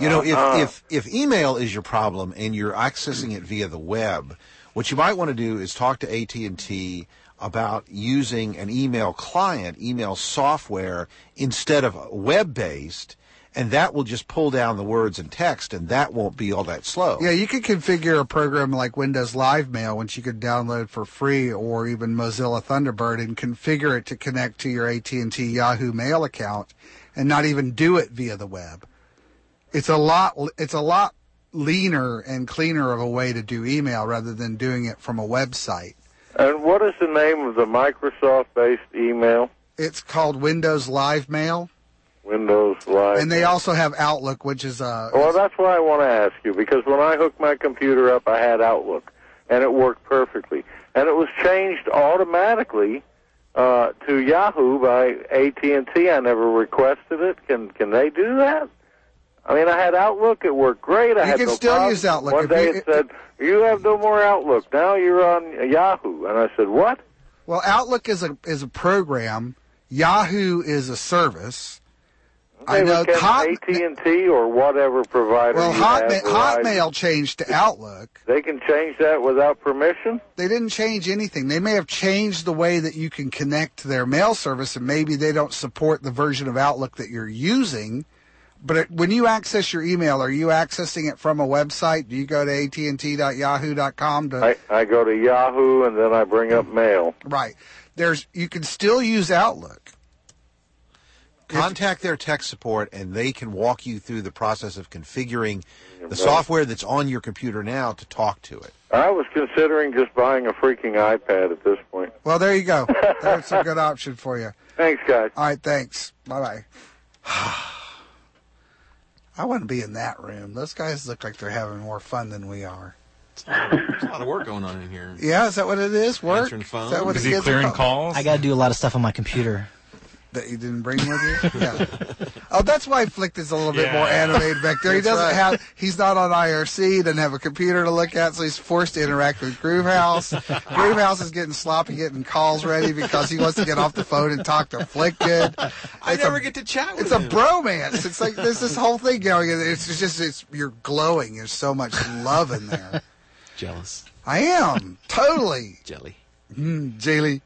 If email is your problem and you're accessing it via the web, what you might want to do is talk to AT&T about using an email client, email software, instead of web-based, and that will just pull down the words and text, and that won't be all that slow. Yeah, you could configure a program like Windows Live Mail, which you could download for free, or even Mozilla Thunderbird, and configure it to connect to your AT&T Yahoo Mail account, and not even do it via the web. It's a lot leaner and cleaner of a way to do email rather than doing it from a website. And what is the name of the Microsoft-based email? It's called Windows Live Mail. Windows Live. And they also have Outlook, which is well, that's why I want to ask you, because when I hooked my computer up, I had Outlook, and it worked perfectly. And it was changed automatically to Yahoo by AT&T. I never requested it. Can they do that? I mean, I had Outlook. It worked great. I had can no still problem. use Outlook. One day it said, you have no more Outlook. Now you're on Yahoo. And I said, what? Well, Outlook is a program. Yahoo is a service. I know AT&T or whatever provider. Well, Hotmail changed to Outlook. They can change that without permission? They didn't change anything. They may have changed the way that you can connect to their mail service, and maybe they don't support the version of Outlook that you're using. But when you access your email, are you accessing it from a website? Do you go to AT&T.yahoo.com? I go to Yahoo, and then I bring up mail. Right. You can still use Outlook. Contact their tech support, and they can walk you through the process of configuring the software that's on your computer now to talk to it. I was considering just buying a freaking iPad at this point. Well, there you go. That's a good option for you. Thanks, guys. All right, thanks. Bye-bye. I wouldn't be in that room. Those guys look like they're having more fun than we are. There's a lot of work going on in here. Yeah, is that what it is? Work? Answering phones. Is that what Is he clearing calls? I got to do a lot of stuff on my computer. That you didn't bring with you? Yeah. Oh, that's why Flick is a little bit more animated back there. He doesn't he's not on IRC, doesn't have a computer to look at, so he's forced to interact with Groovehouse. Groovehouse is getting sloppy, getting calls ready because he wants to get off the phone and talk to Flick. I never get to chat with him. It's a bromance. It's like there's this whole thing going. You're glowing. There's so much love in there. Jealous. I am. Totally. Jelly. Jelly.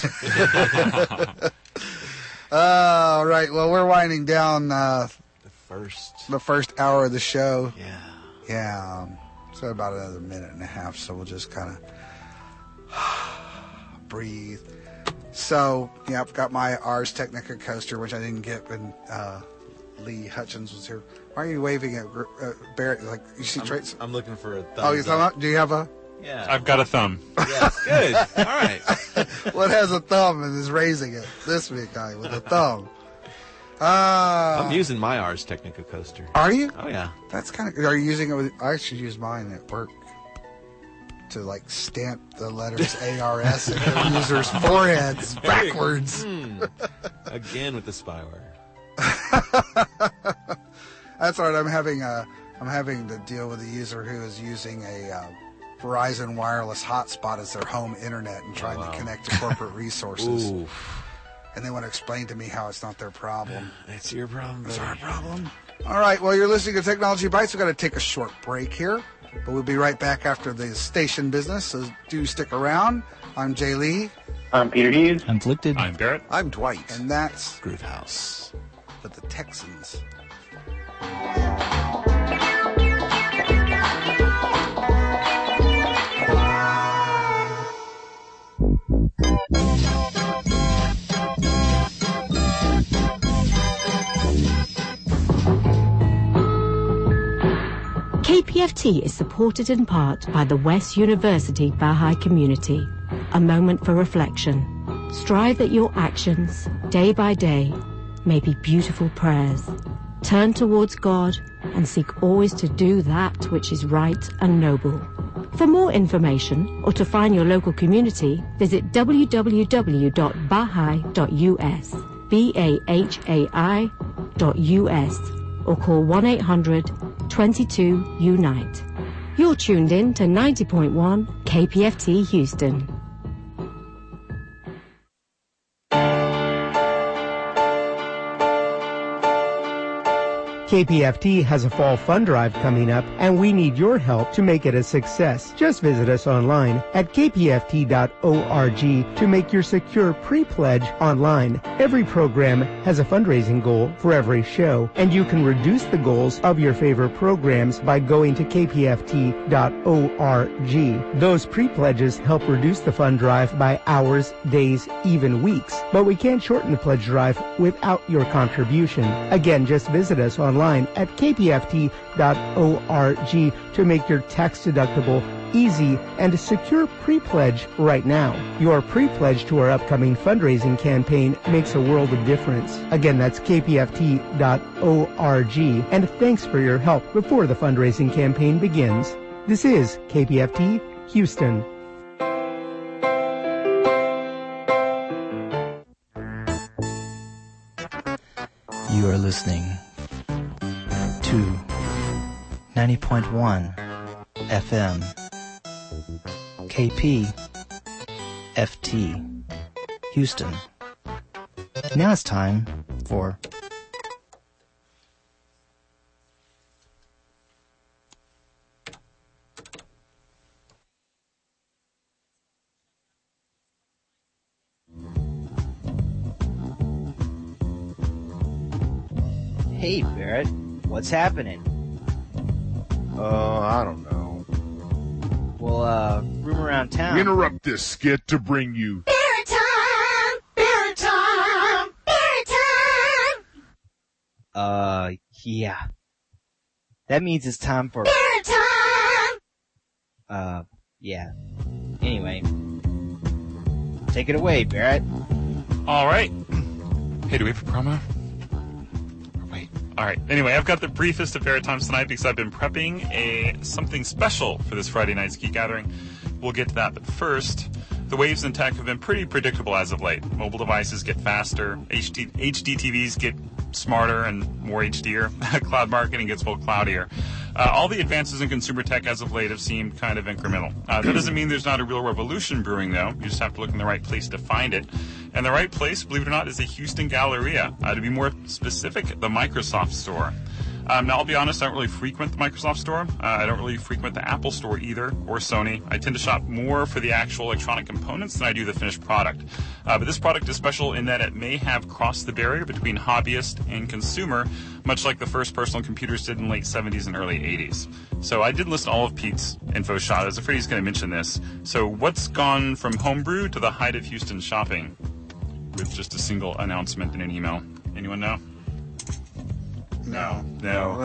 All right. Well, we're winding down the first hour of the show. Yeah. Yeah. So about another minute and a half. So we'll just kind of breathe. So yeah, I've got my Ars Technica coaster, which I didn't get when Lee Hutchins was here. Why are you waving at Barrett? Like you see traits? I'm looking for a thumbs Oh, you're talking about? Do you have a? Yeah. I've got a thumb. Yeah, good. All right. What has a thumb and is raising it? This big guy with a thumb. I'm using my Ars Technica coaster. Are you? Oh, yeah. That's kind of... Are you using it with... I should use mine at work to, like, stamp the letters ARS in the users' foreheads backwards. Again with the spyware. That's all right. I'm having to deal with a user who is using a Verizon wireless hotspot as their home internet and trying to connect to corporate resources. Oof. And they want to explain to me how it's not their problem. It's your problem. It's our problem. All right. Well, you're listening to Technology Bites. We've got to take a short break here, but we'll be right back after the station business. So do stick around. I'm Jay Lee. I'm Peter Hughes. I'm Flickted. I'm Barrett. I'm Dwight. And that's Groovehouse. But the Texans. KPFT is supported in part by the West University Baha'i Community. A moment for reflection. Strive that your actions, day by day, may be beautiful prayers. Turn towards God and seek always to do that which is right and noble. For more information or to find your local community, visit www.bahai.us, BAHAI.us, or call 1-800-22-UNITE. You're tuned in to 90.1 KPFT Houston. KPFT has a fall fund drive coming up, and we need your help to make it a success. Just visit us online at kpft.org to make your secure pre-pledge online. Every program has a fundraising goal for every show, and you can reduce the goals of your favorite programs by going to kpft.org. Those pre-pledges help reduce the fund drive by hours, days, even weeks. But we can't shorten the pledge drive without your contribution. Again, just visit us online at kpft.org to make your tax-deductible easy, and secure pre-pledge right now. Your pre-pledge to our upcoming fundraising campaign makes a world of difference. Again, that's kpft.org. And thanks for your help before the fundraising campaign begins. This is KPFT, Houston. You are listening to 90.1 FM KPFT Houston. Now it's time for Hey, Barrett, what's happening? I don't know. Well, room around town. We interrupt this skit to bring you Barrett time! Barrett time! Barrett time! Yeah. That means it's time for Barrett time! Yeah. Anyway. Take it away, Barrett. All right. Hey, do we have a promo? All right. Anyway, I've got the briefest of Barrett Times tonight because I've been prepping something special for this Friday night ski gathering. We'll get to that, but first, the waves in tech have been pretty predictable as of late. Mobile devices get faster, HD TVs get smarter and more HDer, cloud marketing gets more cloudier. All the advances in consumer tech as of late have seemed kind of incremental. That doesn't mean there's not a real revolution brewing, though. You just have to look in the right place to find it. And the right place, believe it or not, is the Houston Galleria. To be more specific, the Microsoft Store. Now, I'll be honest, I don't really frequent the Microsoft Store. I don't really frequent the Apple Store either, or Sony. I tend to shop more for the actual electronic components than I do the finished product. But this product is special in that it may have crossed the barrier between hobbyist and consumer, much like the first personal computers did in the late 70s and early 80s. So I did list all of Pete's info shot. I was afraid he's going to mention this. So what's gone from homebrew to the height of Houston shopping with just a single announcement in an email? Anyone know? No.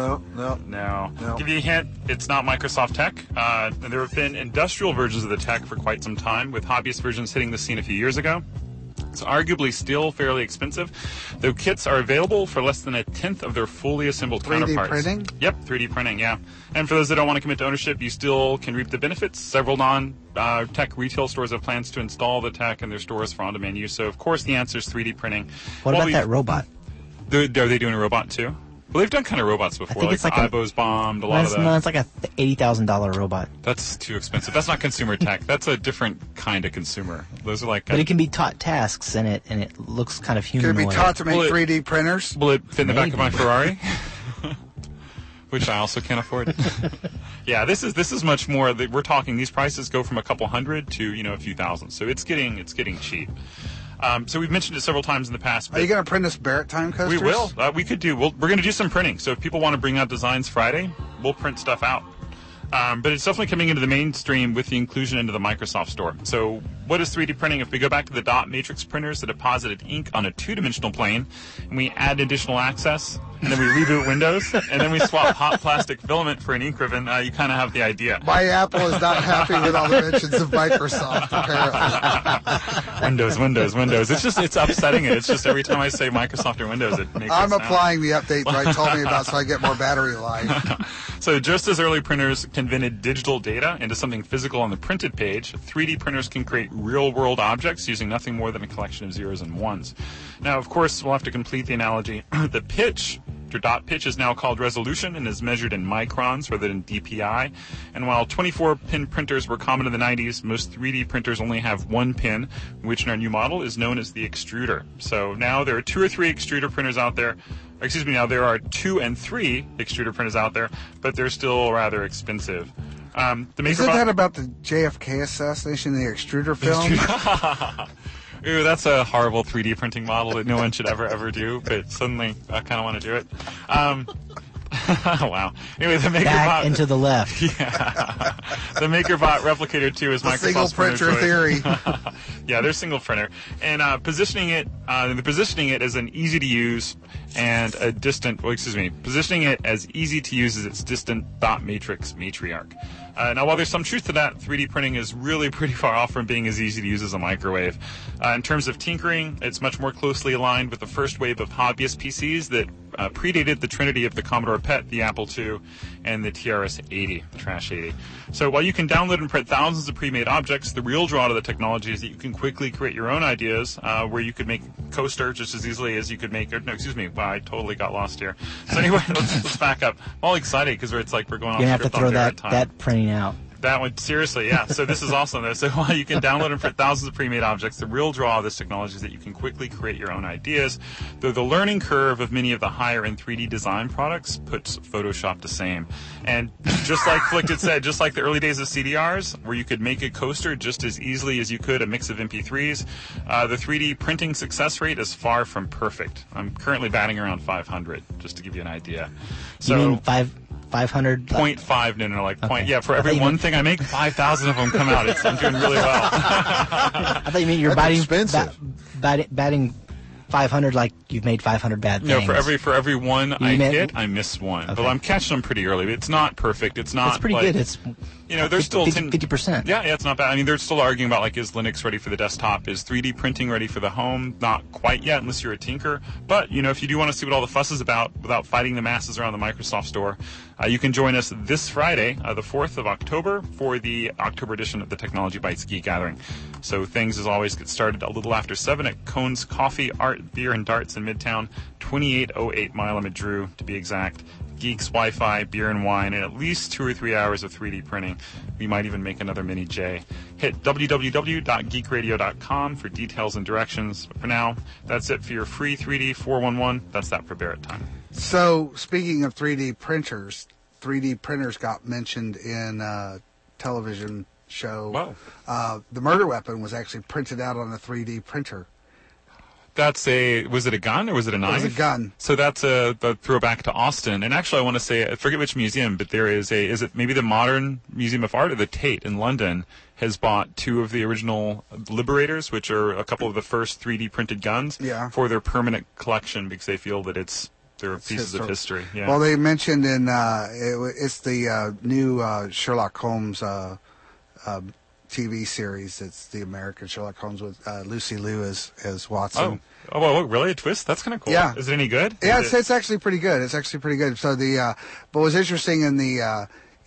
Give you a hint, it's not Microsoft Tech. There have been industrial versions of the tech for quite some time, with hobbyist versions hitting the scene a few years ago. It's arguably still fairly expensive, though kits are available for less than a tenth of their fully assembled 3D counterparts. 3D printing? Yep, 3D printing, yeah. And for those that don't want to commit to ownership, you still can reap the benefits. Several non-tech retail stores have plans to install the tech in their stores for on-demand use. So, of course, the answer is 3D printing. What about that robot? Are they doing a robot, too? Well, they've done kind of robots before. I think like Ibo's bombed, a lot of that. No, it's like a $80,000 robot. That's too expensive. That's not consumer tech. That's a different kind of consumer. Those are like... But it can be taught tasks in it, and it looks kind of humanoid. Can it be taught to make 3D printers? Will it fit in the back of my Ferrari? Which I also can't afford. Yeah, this is much more. We're talking, these prices go from a couple hundred to, a few thousand. So it's getting cheap. So we've mentioned it several times in the past. Are you going to print us Barrett time coasters? We will. We could do. We're going to do some printing. So if people want to bring out designs Friday, we'll print stuff out. But it's definitely coming into the mainstream with the inclusion into the Microsoft Store. So what is 3D printing? If we go back to the dot matrix printers that deposited ink on a two-dimensional plane, and we add additional access, and then we reboot Windows, and then we swap hot plastic filament for an ink ribbon, you kind of have the idea. My Apple is not happy with all the mentions of Microsoft, apparently. Windows. It's upsetting it. It's just every time I say Microsoft or Windows, it makes I'm applying the update Dwight told me about so I get more battery life. So just as early printers converted digital data into something physical on the printed page, 3D printers can create real-world objects using nothing more than a collection of zeros and ones. Now, of course, we'll have to complete the analogy. The pitch, or dot pitch, is now called resolution and is measured in microns rather than DPI. And while 24-pin printers were common in the 90s, most 3D printers only have one pin, which in our new model is known as the extruder. So now there are 2 or 3 extruder printers out there. Now there are 2 and 3 extruder printers out there, but they're still rather expensive. Isn't that about the JFK assassination, the extruder film? Ooh, that's a horrible 3D printing model that no one should ever do, but suddenly I kind of want to do it. Wow. Anyway, the MakerBot... Back and to the left. Yeah. The MakerBot Replicator 2 is Microsoft's single printer theory. Yeah, they're single printer. And positioning it as an easy-to-use and a distant... positioning it as easy to use as its distant dot matrix matriarch. Now, while there's some truth to that, 3D printing is really pretty far off from being as easy to use as a microwave. In terms of tinkering, it's much more closely aligned with the first wave of hobbyist PCs that predated the trinity of the Commodore PET, the Apple II, and the TRS-80, the Trash 80. So while you can download and print thousands of pre-made objects, the real draw to the technology is that you can quickly create your own ideas, where you could make Coaster just as easily as you could make... I totally got lost here. So anyway, let's back up. I'm all excited because it's like we're going off script. You're going to have to throw that printing out. That one, seriously, yeah. So this is awesome, though. So while you can download and print thousands of pre-made objects, the real draw of this technology is that you can quickly create your own ideas, though the learning curve of many of the higher-end 3D design products puts Photoshop to shame. And just like Flick had said, just like the early days of CDRs, where you could make a coaster just as easily as you could a mix of MP3s, the 3D printing success rate is far from perfect. I'm currently batting around 500, just to give you an idea. So, you mean 500? 0.5, no, like point. Yeah, for every one thing I make, 5,000 of them come out. I'm doing really well. I thought you mean you're batting 500 like you've made 500 bad things. No, for every one I hit, I miss one. Okay. But I'm catching them pretty early. It's not perfect. It's not. It's pretty good. It's there's still 50%. Yeah, it's not bad. I mean, they're still arguing about is Linux ready for the desktop? Is 3D printing ready for the home? Not quite yet, unless you're a tinker. But if you do want to see what all the fuss is about without fighting the masses around the Microsoft Store, you can join us this Friday, the 4th of October, for the October edition of the Technology Bytes Geek Gathering. So things, as always, get started a little after 7 at Cone's Coffee, Art, Beer, and Darts in Midtown, 2808 Milam Drew, to be exact. Geeks, Wi-Fi, beer and wine, and at least 2 or 3 hours of 3D printing. We might even make another Mini J. Hit www.geekradio.com for details and directions. But for now, that's it for your free 3D 411. That's that for Barrett time. So, speaking of 3D printers got mentioned in a television show. Whoa. The Murder Weapon was actually printed out on a 3D printer. Was it a gun or was it a knife? It was a gun. So that's a throwback to Austin. And actually, I want to say, I forget which museum, but there is it maybe the Modern Museum of Art or the Tate in London has bought 2 of the original Liberators, which are a couple of the first 3D printed guns, for their permanent collection because they feel that they're pieces of history. Yeah. Well, they mentioned it's the new Sherlock Holmes TV series. It's the American Sherlock Holmes with Lucy Liu as Watson. Oh, well, really? A twist? That's kind of cool. Yeah. Is it any good? Yeah, it's actually pretty good. It's actually pretty good. So but what's interesting in the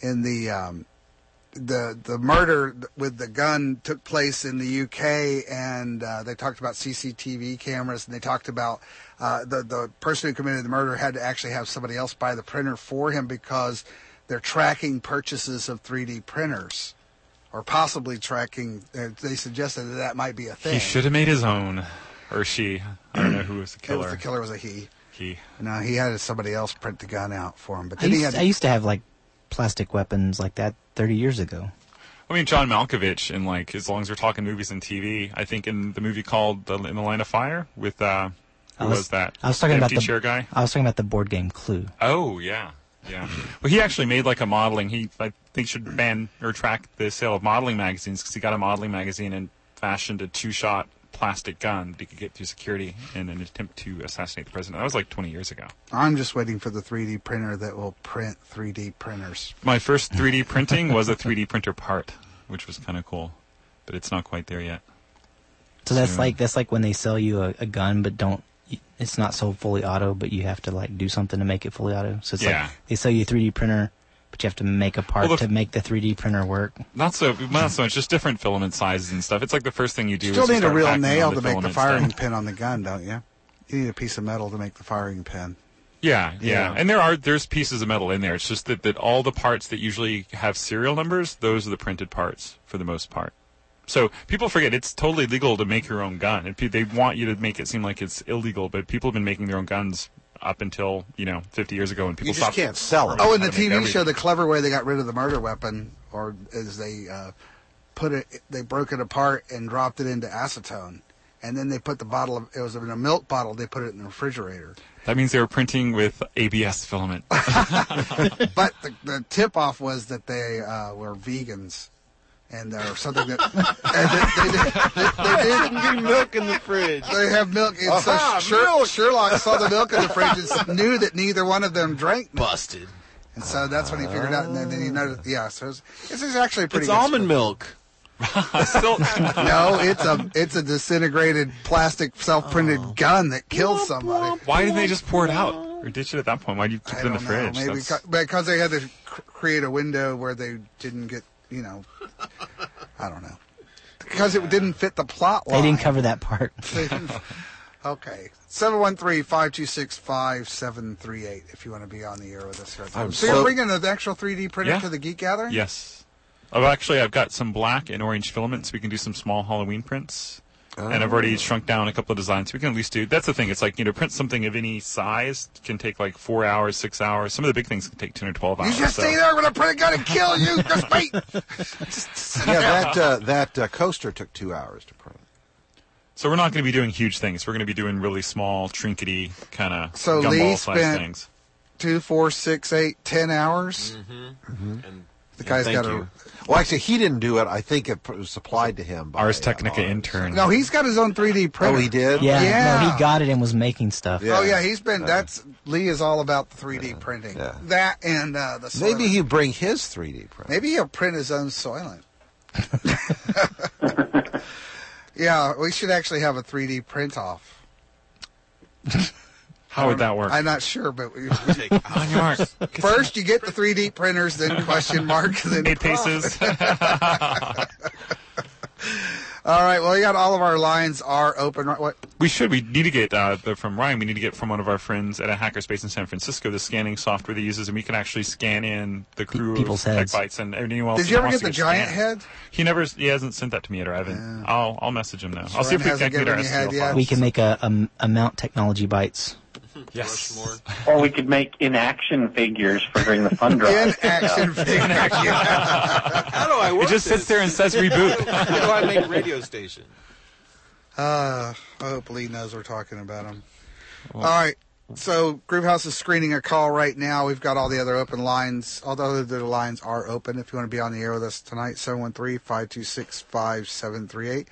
murder with the gun took place in the UK, and they talked about CCTV cameras, and they talked about the person who committed the murder had to actually have somebody else buy the printer for him because they're tracking purchases of 3D printers. Or possibly tracking, they suggested that might be a thing. He should have made his own. Or she. I don't know who was the killer. The killer was a he. He. No, he had somebody else print the gun out for him. But I used to have, plastic weapons like that 30 years ago. I mean, John Malkovich, in, as long as we're talking movies and TV, I think in the movie called In the Line of Fire with, who was that? I was talking about the chair guy? I was talking about the board game Clue. Oh, yeah. Yeah. Well, he actually made a modeling. I think should ban or track the sale of modeling magazines because he got a modeling magazine and fashioned a 2-shot plastic gun that he could get through security in an attempt to assassinate the president. That was 20 years ago. I'm just waiting for the 3D printer that will print 3D printers. My first 3D printing was a 3D printer part, which was kind of cool, but it's not quite there yet. So that's like when they sell you a gun, but it's not so fully auto, but you have to do something to make it fully auto. So it's they sell you a 3D printer, but you have to make a part to make the 3D printer work. Not so much, just different filament sizes and stuff. It's like the first thing you do. You still need a real nail to make the firing pin on the gun, don't you? You need a piece of metal to make the firing pin. Yeah. And there's pieces of metal in there. It's just that all the parts that usually have serial numbers, those are the printed parts for the most part. So people forget it's totally legal to make your own gun. They want you to make it seem like it's illegal, but people have been making their own guns up until 50 years ago when people stopped. You just can't sell them. Oh, in the TV show, the clever way they got rid of the murder weapon, is they broke it apart and dropped it into acetone, and then they put the bottle of, it was in a milk bottle, they put it in the refrigerator. That means they were printing with ABS filament. But the tip-off was that they were vegans. And or something that they didn't milk in the fridge. They have milk. And so Sherlock saw the milk in the fridge and knew that neither one of them drank milk. Busted. And so that's when he figured out. And then he noticed. Yeah, so it's actually pretty. It's good almond milk. No, it's a disintegrated plastic self-printed gun that killed somebody. Why didn't they just pour it out or ditch it at that point? Why did you keep it in the fridge? Maybe because they had to create a window where they didn't get. I don't know. Because it didn't fit the plot line. They didn't cover that part. Okay. 713-526-5738 if you want to be on the air with us. So you're bringing an actual 3D printer to the Geek Gathering? Yes. I've got some black and orange filaments. We can do some small Halloween prints. And I've already shrunk down a couple of designs. We can at least do. That's the thing. It's like print something of any size can take like 4 hours, 6 hours. Some of the big things can take 10 or 12 hours. You just stay there with a print gun and kill you. Just wait. That coaster took 2 hours to print. So we're not going to be doing huge things. We're going to be doing really small, trinkety kind of gumball size things. 2, 4, 6, 8, 10 hours. And the guy's got a. Well, actually, he didn't do it. I think it was supplied to him by Ars Technica intern. No, he's got his own 3D printer. Oh, he did? Yeah. No, he got it and was making stuff. Yeah. Oh, yeah, he's been. Lee is all about the 3D printing. Yeah. That and the Soylent. Maybe he'll bring his 3D printer. Maybe he'll print his own Soylent. Yeah, we should actually have a 3D print off. How would that work? I'm not sure, but we take on your mark. First, you get the 3D printers, then question mark, then 8 paces. All right. Well, all of our lines are open. What? We need to get from Ryan. We need to get from one of our friends at a hackerspace in San Francisco the scanning software that he uses, and we can actually scan in the crew people's of heads. Tech Bites and anyone else. Did you ever get the giant head? He hasn't sent that to me yet, or I haven't. Yeah. I'll message him now. I'll see if we can get our STL files. We can make a Mount Technology Bites. Yes. Or we could make in-action figures for during the fun drive. In-action figures. How do I work It just sits there and says reboot. How do I make radio station? I hope Lee knows we're talking about him. All right. So Groovehouse is screening a call right now. We've got all the other open lines. Although the lines are open, if you want to be on the air with us tonight, 713-526-5738.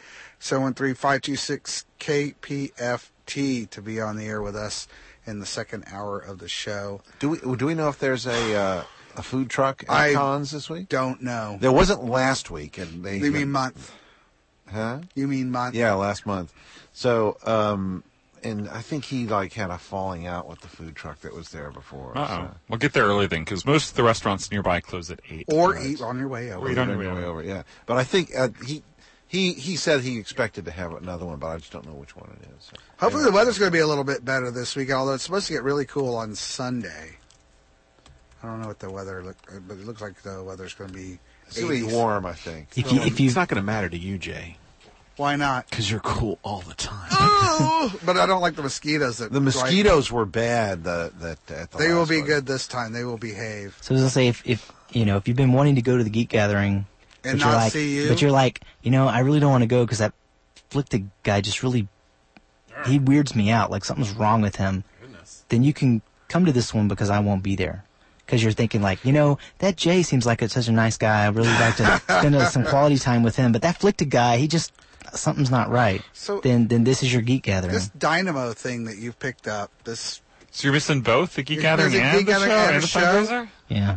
713-526-KPFT to be on the air with us in the second hour of the show. Do we know if there's a food truck at cons this week? Don't know. There wasn't last week, and You mean month? Huh? You mean month? Yeah, last month. So, and I think he had a falling out with the food truck that was there before. So. We'll get there early then, because most of the restaurants nearby close at 8. Or eat on your way over. Or eat on your way over. Yeah, but I think he said he expected to have another one, but I just don't know which one it is. So. Hopefully the weather's going to be a little bit better this week, although it's supposed to get really cool on Sunday. I don't know what the weather but it looks like the weather's going to be. It's going to be warm, I think. It's not going to matter to you, Jay. Why not? Because you're cool all the time. But I don't like the mosquitoes. The mosquitoes were bad. They will be good this time. They will behave. So as I say, if you've been wanting to go to the Geek Gathering, and not see you, but you're like, I really don't want to go because that Flicktig guy just really he weirds me out. Like something's wrong with him. Goodness. Then you can come to this one because I won't be there. Because you're thinking like, that Jay seems like such a nice guy. I really like to spend some quality time with him. But that Flicktig guy, something's not right. So then this is your Geek Gathering. This Dynamo thing that you've picked up, So you're missing both the Geek Gathering and the show and the fundraiser? Yeah.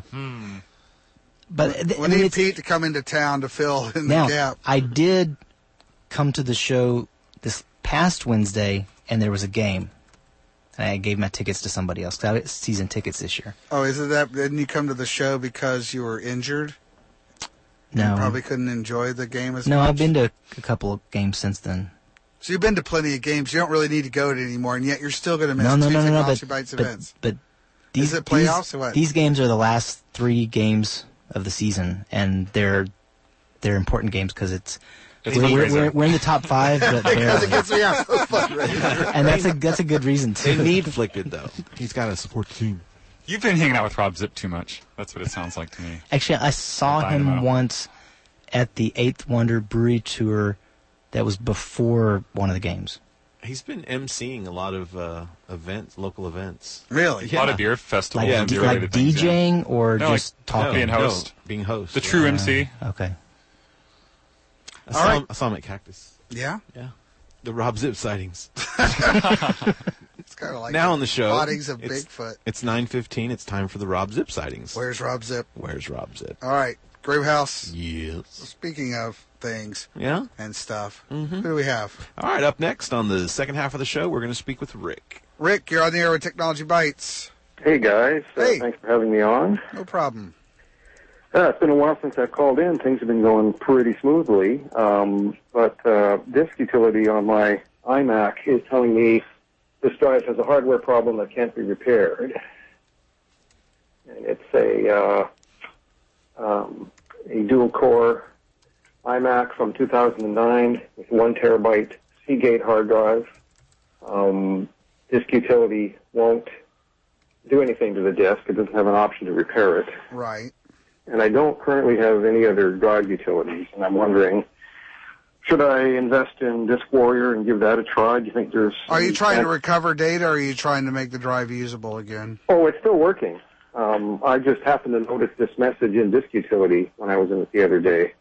But we need Pete to come into town to fill in the gap. I did come to the show this past Wednesday, and there was a game. And I gave my tickets to somebody else. I got season tickets this year. Oh, is it that? Didn't you come to the show because you were injured? No. You probably couldn't enjoy the game as much? No, I've been to a couple of games since then. So you've been to plenty of games. You don't really need to go to it anymore, and yet you're still going to miss two Technology Bites events. But is it playoffs or what? These games are the last 3 games of the season, and they're important games because we're in the top 5, but because it gets me out of fundraiser. And that's a good reason too. They need Flickted though. He's got to support the team. You've been hanging out with Rob Zip too much. That's what it sounds like to me. Actually, I saw him once at the 8th Wonder Brewery Tour that was before one of the games. He's been emceeing a lot of events, local events. Really? Yeah. A lot of beer festivals. Like, and beer like DJing or no, just like, talking? Being host. No, being host. The true MC. Okay. I saw him at Cactus. Yeah? Yeah. The Rob Zip sightings. It's kind of like now on the show. Sightings of Bigfoot. It's 9:15. It's time for the Rob Zip sightings. Where's Rob Zip? Where's Rob Zip? All right. Gravehouse. Yes. Speaking of things. Yeah? And stuff. Mm-hmm. Who do we have? All right. Up next on the second half of the show, we're going to speak with Rick. Rick, you're on the air with Technology Bites. Hey, guys. Hey. Thanks for having me on. No problem. It's been a while since I've called in. Things have been going pretty smoothly. But disk utility on my iMac is telling me this drive has a hardware problem that can't be repaired. And it's a dual-core iMac from 2009 with 1 terabyte Seagate hard drive. Disk utility won't do anything to the disk. It doesn't have an option to repair it. Right. And I don't currently have any other drive utilities, and I'm wondering, should I invest in Disk Warrior and give that a try? Do you think there's... Are you trying to recover data, or are you trying to make the drive usable again? Oh, it's still working. I just happened to notice this message in Disk Utility when I was in it the other day.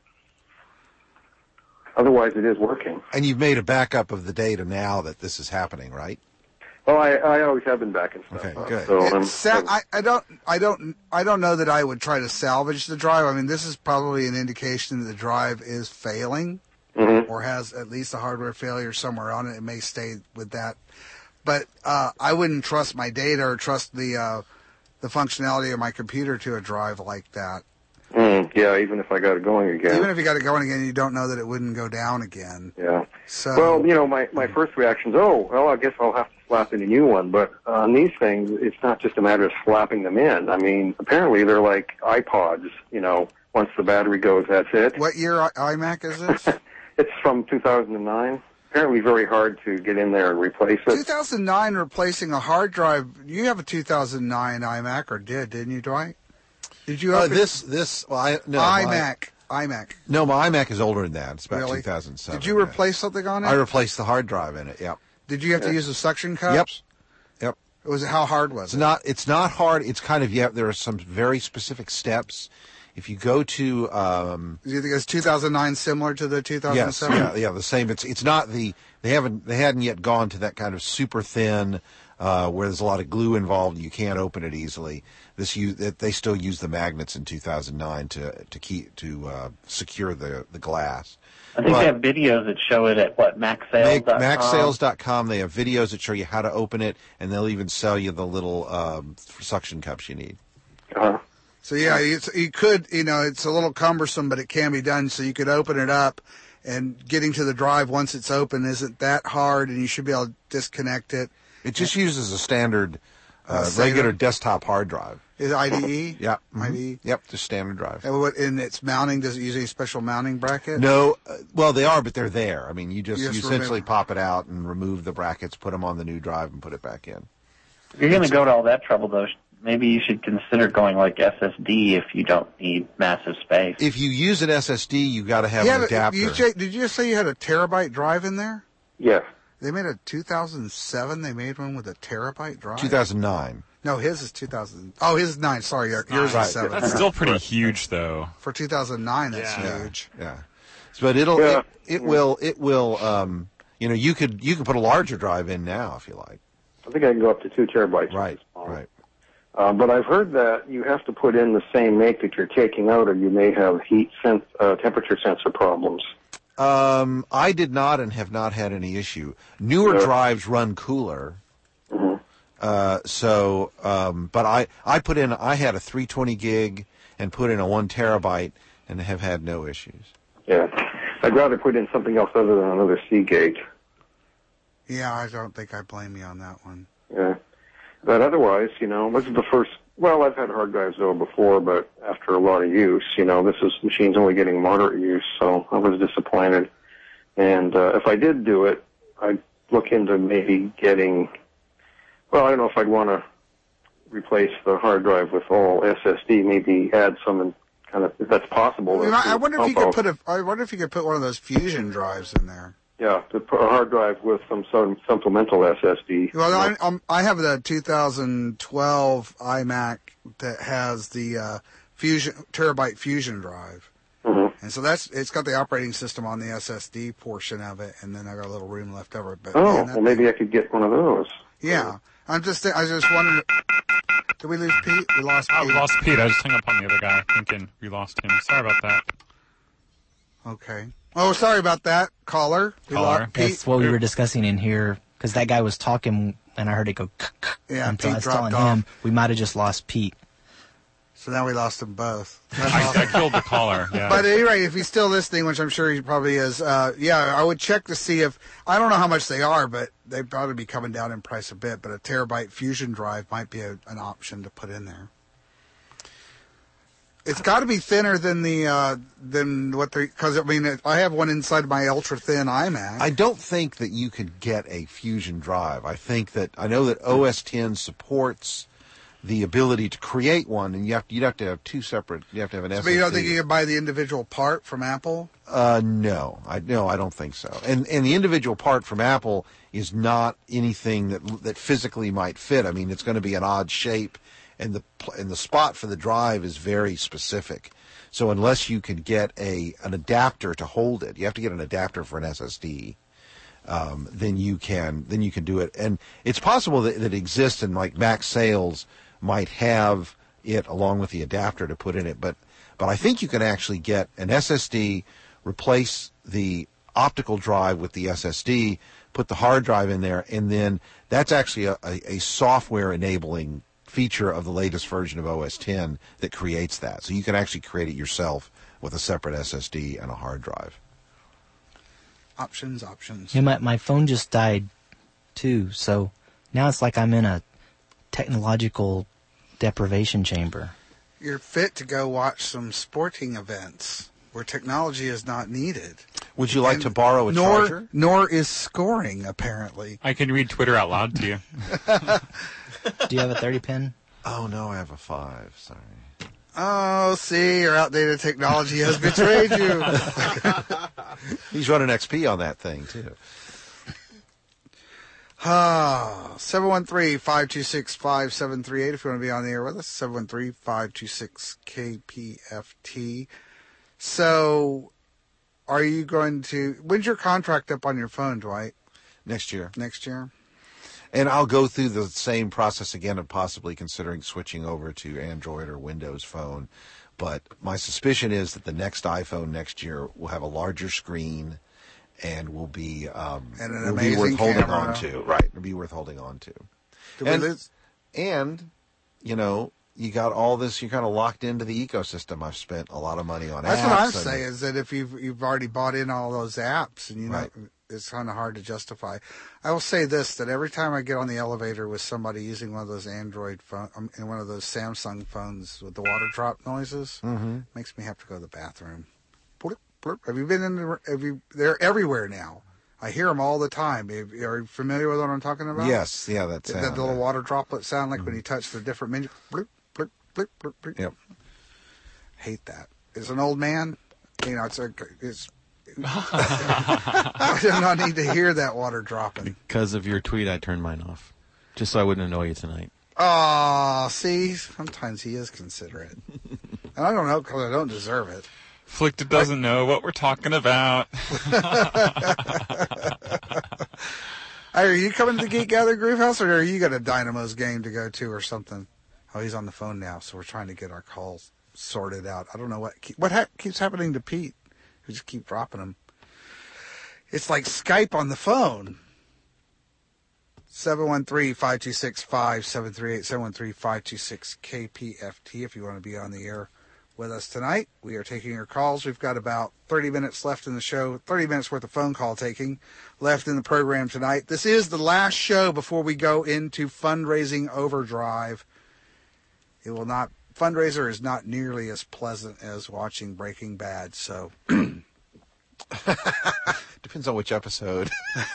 Otherwise, it is working. And you've made a backup of the data now that this is happening, right? Well, I always have been backing stuff. Okay, good. So I don't know that I would try to salvage the drive. I mean, this is probably an indication that the drive is failing, or has at least a hardware failure somewhere on it. It may stay with that, but I wouldn't trust my data or trust the functionality of my computer to a drive like that. Yeah, even if I got it going again. Even if you got it going again, you don't know that it wouldn't go down again. Yeah. So, well, you know, my first reaction is, I guess I'll have to slap in a new one. But on these things, it's not just a matter of slapping them in. I mean, apparently they're like iPods, you know, once the battery goes, that's it. What year iMac is this? It's from 2009. Apparently very hard to get in there and replace it. 2009 replacing a hard drive. You have a 2009 iMac, or didn't you, Dwight? Did you have iMac? No, my iMac is older than that. It's about Really? 2007. Did you replace something on it? I replaced the hard drive in it. Yep. Did you have to use the suction cups? Yep. How hard was it? It's not hard. It's kind of there are some very specific steps. If you go to do you think it's 2009 similar to the 2007? Yes, yeah, the same. It's not they hadn't yet gone to that kind of super thin where there's a lot of glue involved and you can't open it easily. They still use the magnets in 2009 to secure the glass. I think they have videos that show it at MacSales.com. MacSales.com. They have videos that show you how to open it, and they'll even sell you the little suction cups you need. So yeah, you could, it's a little cumbersome, but it can be done. So you could open it up, and getting to the drive once it's open isn't that hard, and you should be able to disconnect it. It just uses a standard regular desktop hard drive. Is it IDE? Yeah. IDE? Yep, just standard drive. And its mounting, does it use any special mounting bracket? No. Well, they are, but they're there. I mean, you essentially pop it out and remove the brackets, put them on the new drive, and put it back in. If you're going to go to all that trouble, though, maybe you should consider going like SSD if you don't need massive space. If you use an SSD, you've got to have an adapter. Did you just say you had a terabyte drive in there? Yes. They made a 2007. They made one with a terabyte drive. 2009. No, his is 2000. Oh, his is 9. Sorry, yours is 7. That's still pretty huge, though. For 2009, that's huge. Yeah. But it will. You could put a larger drive in now if you like. I think I can go up to 2 terabytes. Right. But I've heard that you have to put in the same make that you're taking out, or you may have temperature sensor problems. I did not and have not had any issue. Newer drives run cooler. But I had a 320 gig and put in a 1 terabyte and have had no issues. Yeah. I'd rather put in something else other than another Seagate. Yeah, I don't think I blame you on that one. Yeah. But otherwise, this is the first, I've had hard drives though before, but after a lot of use, this machine's only getting moderate use, so I was disappointed. And if I did do it, I'd look into maybe getting, I don't know if I'd want to replace the hard drive with all SSD, maybe add some if that's possible. I wonder if you could put one of those Fusion drives in there. Yeah, a hard drive with some supplemental SSD. Well, I have the 2012 iMac that has the terabyte Fusion drive. Mm-hmm. And so it's got the operating system on the SSD portion of it, and then I got a little room left over. But well, maybe I could get one of those. Yeah, I just wondered. Did we lose Pete? We lost Pete. We lost Pete. I just hung up on the other guy, thinking we lost him. Sorry about that. Okay. Oh, sorry about that, caller. That's what we were discussing in here, because that guy was talking, and I heard it go. Yeah, and so I was telling off. him we might have just lost Pete. So now we lost them both. I killed the caller. Yeah. But at any rate, if he's still listening, which I'm sure he probably is, I would check to see if, I don't know how much they are, but they'd probably be coming down in price a bit. But a terabyte Fusion drive might be an option to put in there. It's got to be thinner than because I mean, I have one inside my ultra thin iMac. I don't think that you could get a Fusion drive. I know that OS X supports the ability to create one, and you'd have to have two separate. You have to have an SSD. But you don't think you could buy the individual part from Apple? No, I don't think so. And the individual part from Apple is not anything that physically might fit. I mean, it's going to be an odd shape, and the spot for the drive is very specific. So unless you could get an adapter to hold it, you have to get an adapter for an SSD. Then you can do it, and it's possible that it exists, and like Mac Sales might have it along with the adapter to put in it, but I think you can actually get an SSD, replace the optical drive with the SSD, put the hard drive in there, and then that's actually a software enabling feature of the latest version of OS X that creates that. So you can actually create it yourself with a separate SSD and a hard drive. Options. Yeah, my phone just died too, so now it's like I'm in a technological deprivation chamber. You're fit to go watch some sporting events where technology is not needed. Would you like to borrow a charger? Nor is scoring, apparently. I can read Twitter out loud to you. Do you have a 30-pin? Oh, no, I have a 5. Sorry. Oh, see, your outdated technology has betrayed you. He's running XP on that thing, too. 713-526-5738 if you want to be on the air with us. 713-526-KPFT. So, are you going to... When's your contract up on your phone, Dwight? Next year. Next year? And I'll go through the same process again of possibly considering switching over to Android or Windows Phone. But my suspicion is that the next iPhone next year will have a larger screen and will be and an amazing worth holding camera. on to. Right, it'll be worth holding on to. And you know, you got all this. You're kind of locked into the ecosystem. I've spent a lot of money on That's apps. what I'm saying is that if you've already bought in all those apps, and you know, it's kind of hard to justify. I will say this: that every time I get on the elevator with somebody using one of those Android phone and one of those Samsung phones with the water drop noises, makes me have to go to the bathroom. Have you been in? They're everywhere now. I hear them all the time. Are you familiar with what I'm talking about? Yes, yeah, that sound. That little water droplet sound, like when you touch the different menu. Bloop, bloop, bloop, bloop, bloop. Yep. Hate that. As an old man, you know, it's. I do not need to hear that water dropping. Because of your tweet, I turned mine off, just so I wouldn't annoy you tonight. Oh, see, sometimes he is considerate, and I don't know because I don't deserve it. Flicked doesn't know what we're talking about. Are you coming to the Geek Gather Groove House, or are you got a Dynamo's game to go to or something? Oh, he's on the phone now, so we're trying to get our calls sorted out. I don't know what keeps happening to Pete. We just keep dropping him. It's like Skype on the phone. 713-526-5738, 713-526-KPFT if you want to be on the air with us tonight. We are taking your calls. We've got about 30 minutes left in the show, 30 minutes worth of phone call taking left in the program tonight. This is the last show before we go into fundraising overdrive. Fundraiser is not nearly as pleasant as watching Breaking Bad, so... Depends on which episode.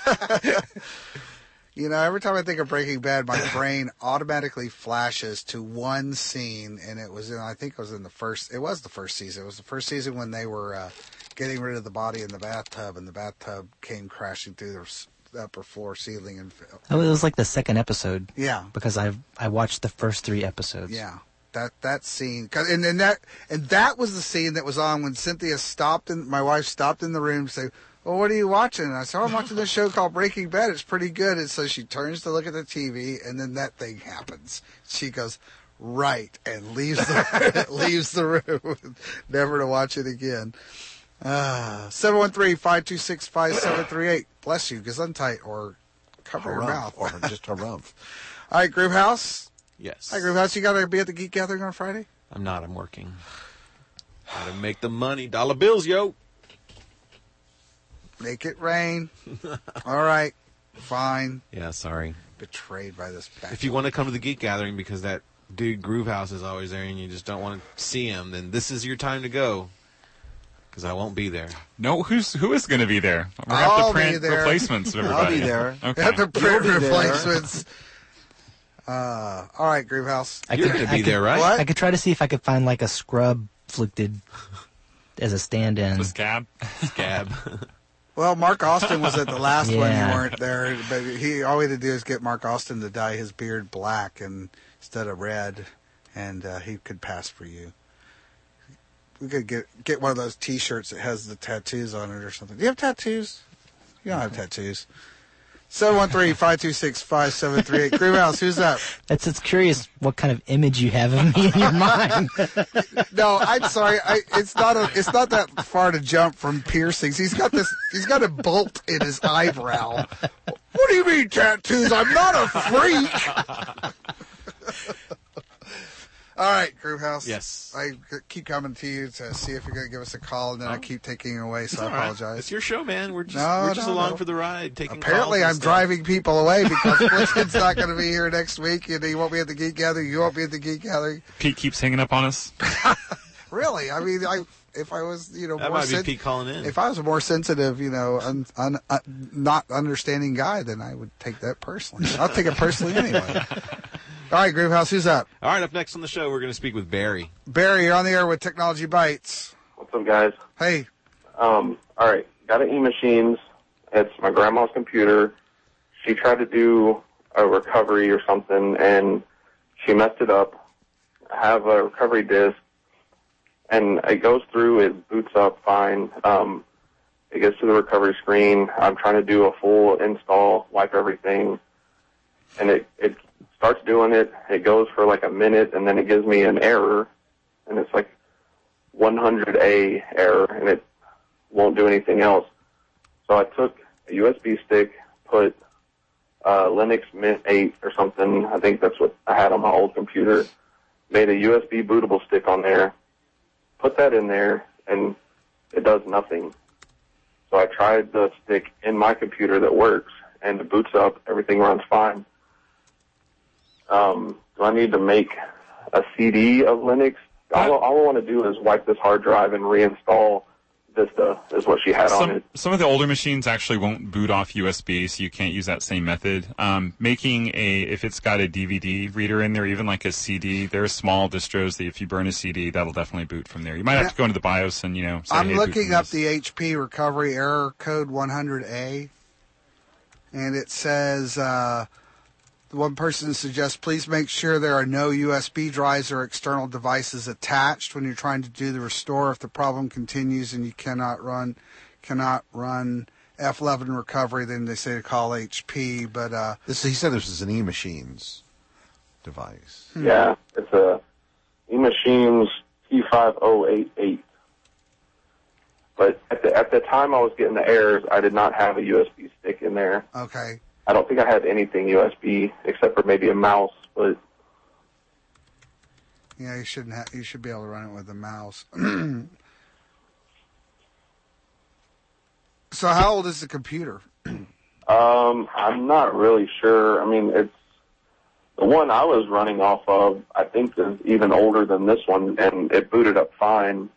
You know, every time I think of Breaking Bad, my brain automatically flashes to one scene, and it was the first season. It was the first season when they were getting rid of the body in the bathtub, and the bathtub came crashing through the upper floor ceiling. And oh, it was like the second episode. Yeah, because I watched the first 3 episodes. Yeah, that scene, and that was the scene that was on when Cynthia my wife stopped in the room to say, "Well, what are you watching?" And I said, "I'm watching this show called Breaking Bad. It's pretty good." And so she turns to look at the TV, and then that thing happens. She goes, "Right," and leaves the room, never to watch it again. 713-526-5738. Bless you, Gesundheit, or cover your mouth. Or just harumph. All right, Groovhouse. Yes. Hi, Groovhouse. You got to be at the Geek Gathering on Friday? I'm not. I'm working. Gotta make the money. Dollar bills, yo. Make it rain. All right. Fine. Yeah, sorry. Betrayed by this bastard. If you want to come to the Geek Gathering because that dude Groovehouse is always there and you just don't want to see him, then this is your time to go. Because I won't be there. No, who is going to be there? We're going to have to print replacements of everybody. I'll be there. Okay. Have to print replacements. All right, Groovehouse. You're going to be there, right? What? I could try to see if I could find like a scrub afflicted as a stand-in. The scab? Scab. Well, Mark Austin was at the last one. You weren't there, but all we had to do is get Mark Austin to dye his beard black instead of red, and he could pass for you. We could get one of those T-shirts that has the tattoos on it or something. Do you have tattoos? You don't have tattoos. 713-526-5738. Greenhouse, who's that? It's curious what kind of image you have of me in your mind. No, I'm sorry. It's not that far to jump from piercings. He's got a bolt in his eyebrow. What do you mean tattoos? I'm not a freak. All right, Groovehouse. Yes. I keep coming to you to see if you're going to give us a call, and then I keep taking you away, so I apologize. Right. It's your show, man. We're just along for the ride. Apparently, I'm driving people away because Bliskin's not going to be here next week, and he won't be at the Geek Gathering. You won't be at the Geek Gathering. Pete keeps hanging up on us. Really? I mean, if I was, that more might be Pete calling in. If I was a more sensitive, not understanding guy, then I would take that personally. I'll take it personally anyway. All right, Groovehouse, who's up? All right, up next on the show, we're going to speak with Barry. Barry, you're on the air with Technology Bites. What's up, guys? Hey. All right, got an E-Machines. It's my grandma's computer. She tried to do a recovery or something, and she messed it up. I have a recovery disk, and it goes through, it boots up fine. It gets to the recovery screen. I'm trying to do a full install, wipe everything, and it starts doing it. It goes for like a minute, and then it gives me an error, and it's like 100A error, and it won't do anything else. So I took a USB stick, put Linux Mint 8 or something. I think that's what I had on my old computer. Made a USB bootable stick on there, put that in there, and it does nothing. So I tried the stick in my computer that works, and it boots up. Everything runs fine. Do I need to make a CD of Linux? All I want to do is wipe this hard drive and reinstall Vista, is what she had on it. Some of the older machines actually won't boot off USB, so you can't use that same method. If it's got a DVD reader in there, even like a CD, there are small distros that if you burn a CD, that'll definitely boot from there. You might have to go into the BIOS and, say, I'm hey, looking up the HP recovery error code 100A, and it says... one person suggests, please make sure there are no USB drives or external devices attached when you're trying to do the restore. If the problem continues and you cannot run F11 recovery, then they say to call HP. But he said this is an E-Machines device. Yeah, it's a E-Machines T5088. But at the time I was getting the errors, I did not have a USB stick in there. Okay. I don't think I had anything USB except for maybe a mouse, but yeah, you should be able to run it with a mouse. So how old is the computer? I'm not really sure. I mean, it's the one I was running off of, I think, is even older than this one, and it booted up fine.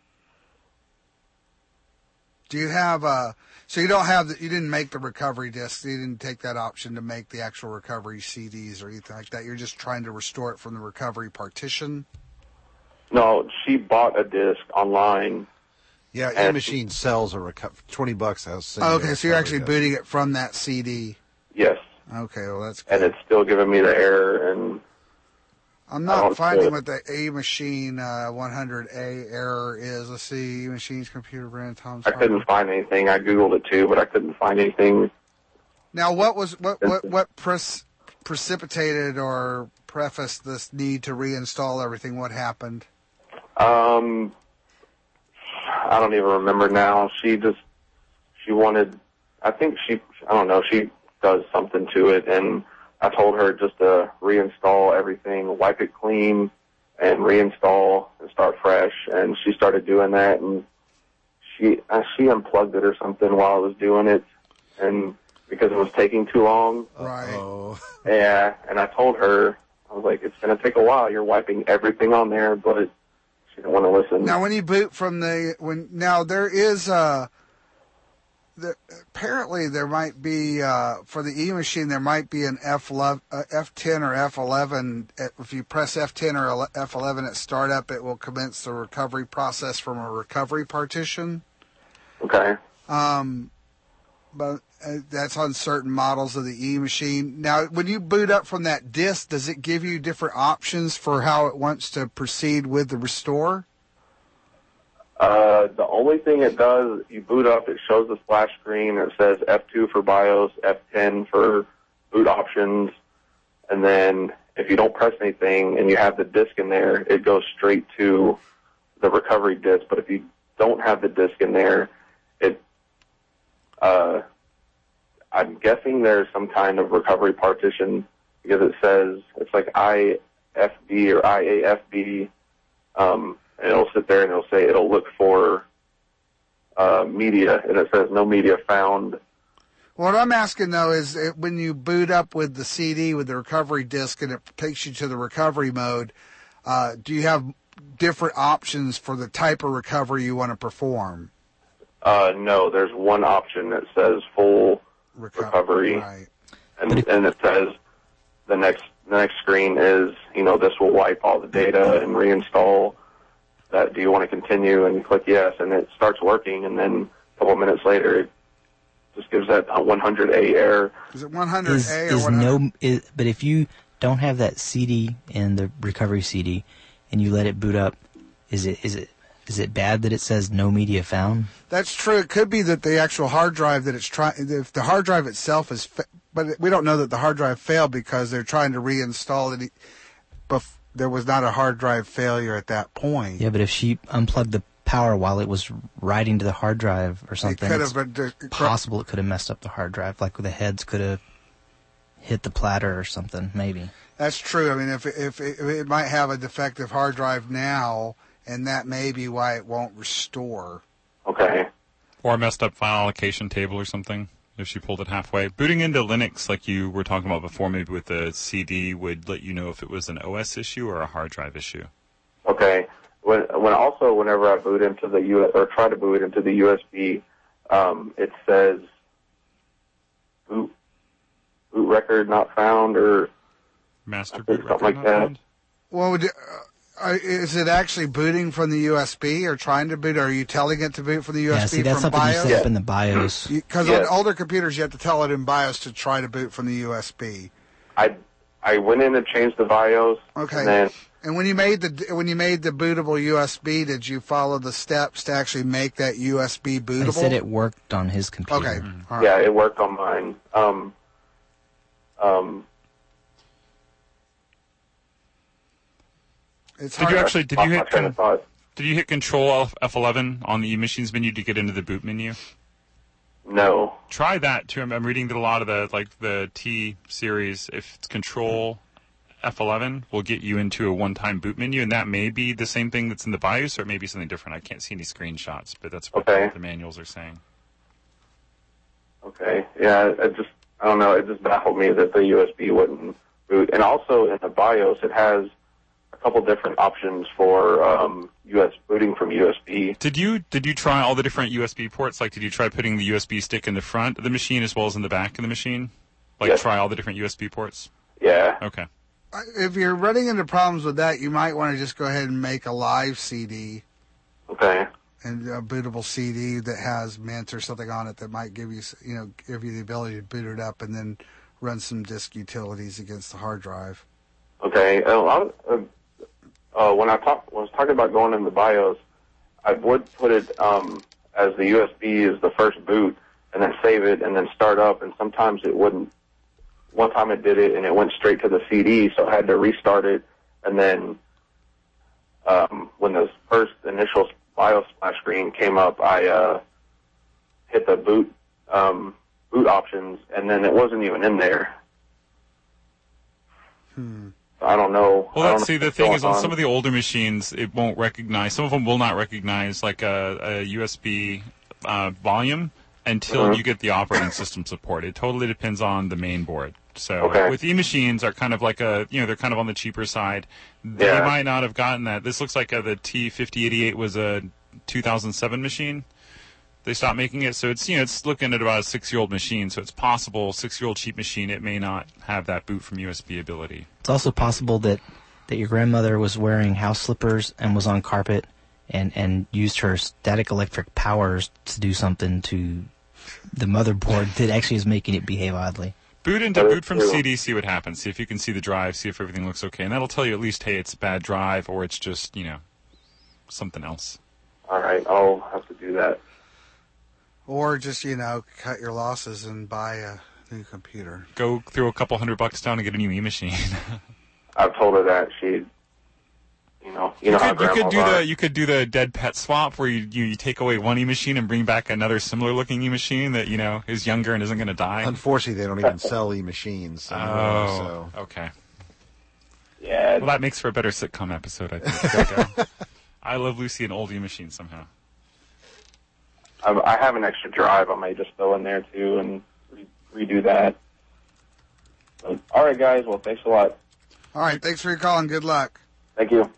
Do you have so you didn't make the recovery disc, you didn't take that option to make the actual recovery CDs or anything like that. You're just trying to restore it from the recovery partition? No, she bought a disc online Yeah, E-Machine sells a $20. Okay, so you're actually booting it from that CD. Yes. Okay, well that's good. And it's still giving me the error, and I'm not finding what the E-Machine 100A error is. Let's see, E-Machine's computer brand, Tom's. I couldn't find anything. I Googled it too, but I couldn't find anything. Now, what precipitated or prefaced this need to reinstall everything? What happened? I don't even remember now. She wanted, I don't know, she does something to it, and I told her just to reinstall everything, wipe it clean, and reinstall and start fresh, and she started doing that, and she unplugged it or something while I was doing it, and because it was taking too long. Right. Yeah, and I told her, I was like, it's going to take a while. You're wiping everything on there, but she didn't want to listen. Now, when you boot from there is apparently there might be for the E-Machine there might be an F10 or F11. If you press F10 or F11 at startup, it will commence the recovery process from a recovery partition. Okay. But that's on certain models of the E-Machine. Now, when you boot up from that disk, does it give you different options for how it wants to proceed with the restore? The only thing it does, you boot up, it shows the splash screen. It says F2 for BIOS, F10 for boot options. And then if you don't press anything and you have the disk in there, it goes straight to the recovery disk. But if you don't have the disk in there, I'm guessing there's some kind of recovery partition because it says it's like IFB or IAFB. And it'll sit there and it'll say it'll look for media, and it says no media found. What I'm asking, though, is when you boot up with the CD with the recovery disk and it takes you to the recovery mode, do you have different options for the type of recovery you want to perform? No, there's one option that says full recovery, right. and it says the next screen is, this will wipe all the data and reinstall. That, do you want to continue? And you click yes, and it starts working, and then a couple of minutes later, it just gives that 100A error. Is it 100A or 100? But if you don't have that CD in the recovery CD, and you let it boot up, is it bad that it says no media found? That's true. It could be that the actual hard drive that it's trying, if the hard drive itself is, but we don't know that the hard drive failed because they're trying to reinstall it. But there was not a hard drive failure at that point. Yeah, but if she unplugged the power while it was writing to the hard drive or something, it's possible it could have messed up the hard drive. Like the heads could have hit the platter or something, maybe. That's true. I mean, if it might have a defective hard drive now, and that may be why it won't restore. Okay. Or a messed up file allocation table or something, if she pulled it halfway. Booting into Linux, like you were talking about before, maybe with the CD, would let you know if it was an OS issue or a hard drive issue. Okay. Whenever I boot into the US or try to boot into the USB, it says boot record not found or master boot something like that. Found? Well, is it actually booting from the USB or trying to boot? Or are you telling it to boot from the USB? Yeah, see, that's from something BIOS? you set up in the BIOS. Because on older computers, you have to tell it in BIOS to try to boot from the USB. I went in and changed the BIOS. Okay. And when you made the bootable USB, did you follow the steps to actually make that USB bootable? He said it worked on his computer. Okay. Mm-hmm. Right. Yeah, it worked on mine. Did you hit Control F11 on the E-Machines menu to get into the boot menu? No. Try that too. I'm reading that a lot of the T series, if it's Control F11, will get you into a one-time boot menu, and that may be the same thing that's in the BIOS, or it may be something different. I can't see any screenshots, but that's what the manuals are saying. Okay. Yeah, I don't know. It just baffled me that the USB wouldn't boot. And also in the BIOS, it has a couple different options for booting from USB. Did you try all the different USB ports? Like, did you try putting the USB stick in the front of the machine as well as in the back of the machine? Try all the different USB ports? Yeah. Okay. If you're running into problems with that, you might want to just go ahead and make a live CD. Okay. and a bootable CD that has Mint or something on it that might give you the ability to boot it up and then run some disk utilities against the hard drive. Okay. When I was talking about going in the BIOS, I would put it as the USB is the first boot, and then save it, and then start up. And sometimes it wouldn't. One time it did it, and it went straight to the CD, so I had to restart it. And then when the first initial BIOS splash screen came up, I hit the boot options, and then it wasn't even in there. I don't know. Well, see, the thing is, on some of the older machines, it won't recognize. Some of them will not recognize like a USB volume until you get the operating system support. It totally depends on the main board. So with E-machines are kind of like they're kind of on the cheaper side. They might not have gotten that. This looks like the T5088 was a 2007 machine. They stopped making it, so it's looking at about a 6-year-old machine. So it's possible 6-year-old cheap machine, it may not have that boot from USB ability. It's also possible that your grandmother was wearing house slippers and was on carpet and used her static electric powers to do something to the motherboard that actually is making it behave oddly. Boot from CD, see what happens. See if you can see the drive, see if everything looks okay, and that'll tell you at least, hey, it's a bad drive or it's just something else. All right, I'll have to do that. Or just, cut your losses and buy a new computer. Go throw a couple $100 down and get a new E-machine. I've told her that. She, you could do the dead pet swap where you take away one E-machine and bring back another similar looking E-machine that, is younger and isn't going to die. Unfortunately, they don't even sell E-machines anymore. Okay. Yeah. Well, that makes for a better sitcom episode, I think. I Love Lucy, an old E-machine somehow. I have an extra drive I may just throw in there, too, and redo that. But, all right, guys. Well, thanks a lot. All right. Thanks for your call, and good luck. Thank you.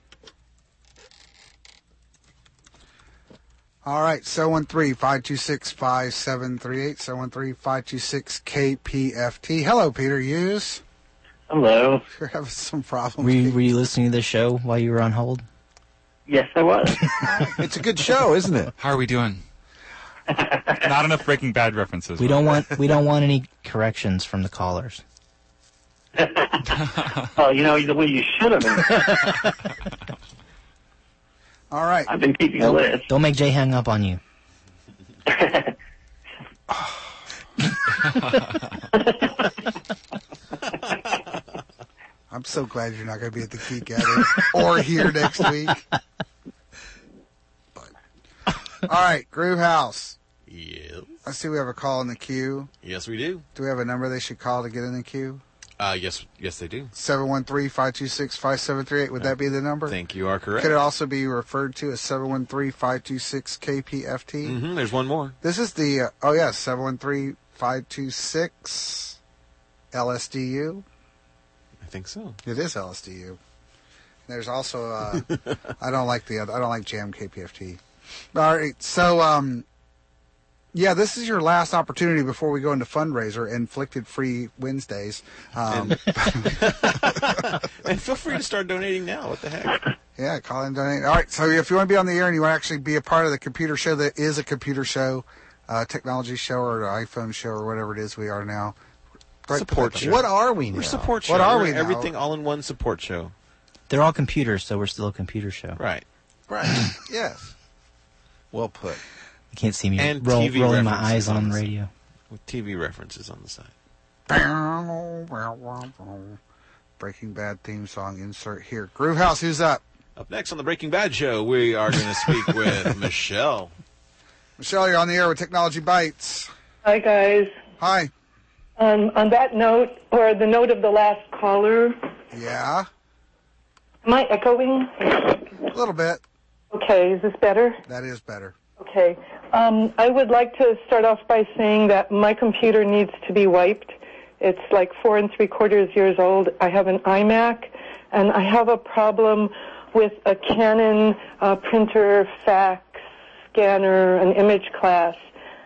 All right. 713-526-5738. 713-526-KPFT. Hello, Peter Hughes. Hello. You're having some problems. Were you listening to the show while you were on hold? Yes, I was. It's a good show, isn't it? How are we doing? Not enough Breaking Bad references. We don't want any corrections from the callers. Oh, the way you should have been. All right. I've been keeping a list. Don't make Jay hang up on you. I'm so glad you're not going to be at the Geek Gathering or here next week. All right, Groove House. Yes. I see we have a call in the queue. Yes, we do. Do we have a number they should call to get in the queue? Yes, they do. 713-526-5738. Would that be the number? I think you are correct. Could it also be referred to as 713-526-KPFT? Mm-hmm, there's one more. This is the, 713-526-LSDU. I think so. It is LSDU. There's also, I don't like Jam KPFT. All right, so, this is your last opportunity before we go into fundraiser, Inflicted Free Wednesdays. And feel free to start donating now. What the heck? Yeah, call and donate. All right, so if you want to be on the air and you want to actually be a part of the computer show that is a computer show, technology show or an iPhone show or whatever it is we are now. Support show. What are we now? We're support show. What are we now? Everything all in one support show. They're all computers, so we're still a computer show. Right. Yes. Well put. You can't see me And rolling my eyes on the radio. With TV references on the side. Breaking Bad theme song insert here. Groove House, who's up? Up next on the Breaking Bad show, we are going to speak with Michelle. Michelle, you're on the air with Technology Bites. Hi, guys. Hi. On that note, or the note of the last caller. Yeah. Am I echoing? A little bit. Okay, is this better? That is better. Okay. I would like to start off by saying that my computer needs to be wiped. It's like 4 3/4 years old. I have an iMac, and I have a problem with a Canon printer, fax, scanner, and image class.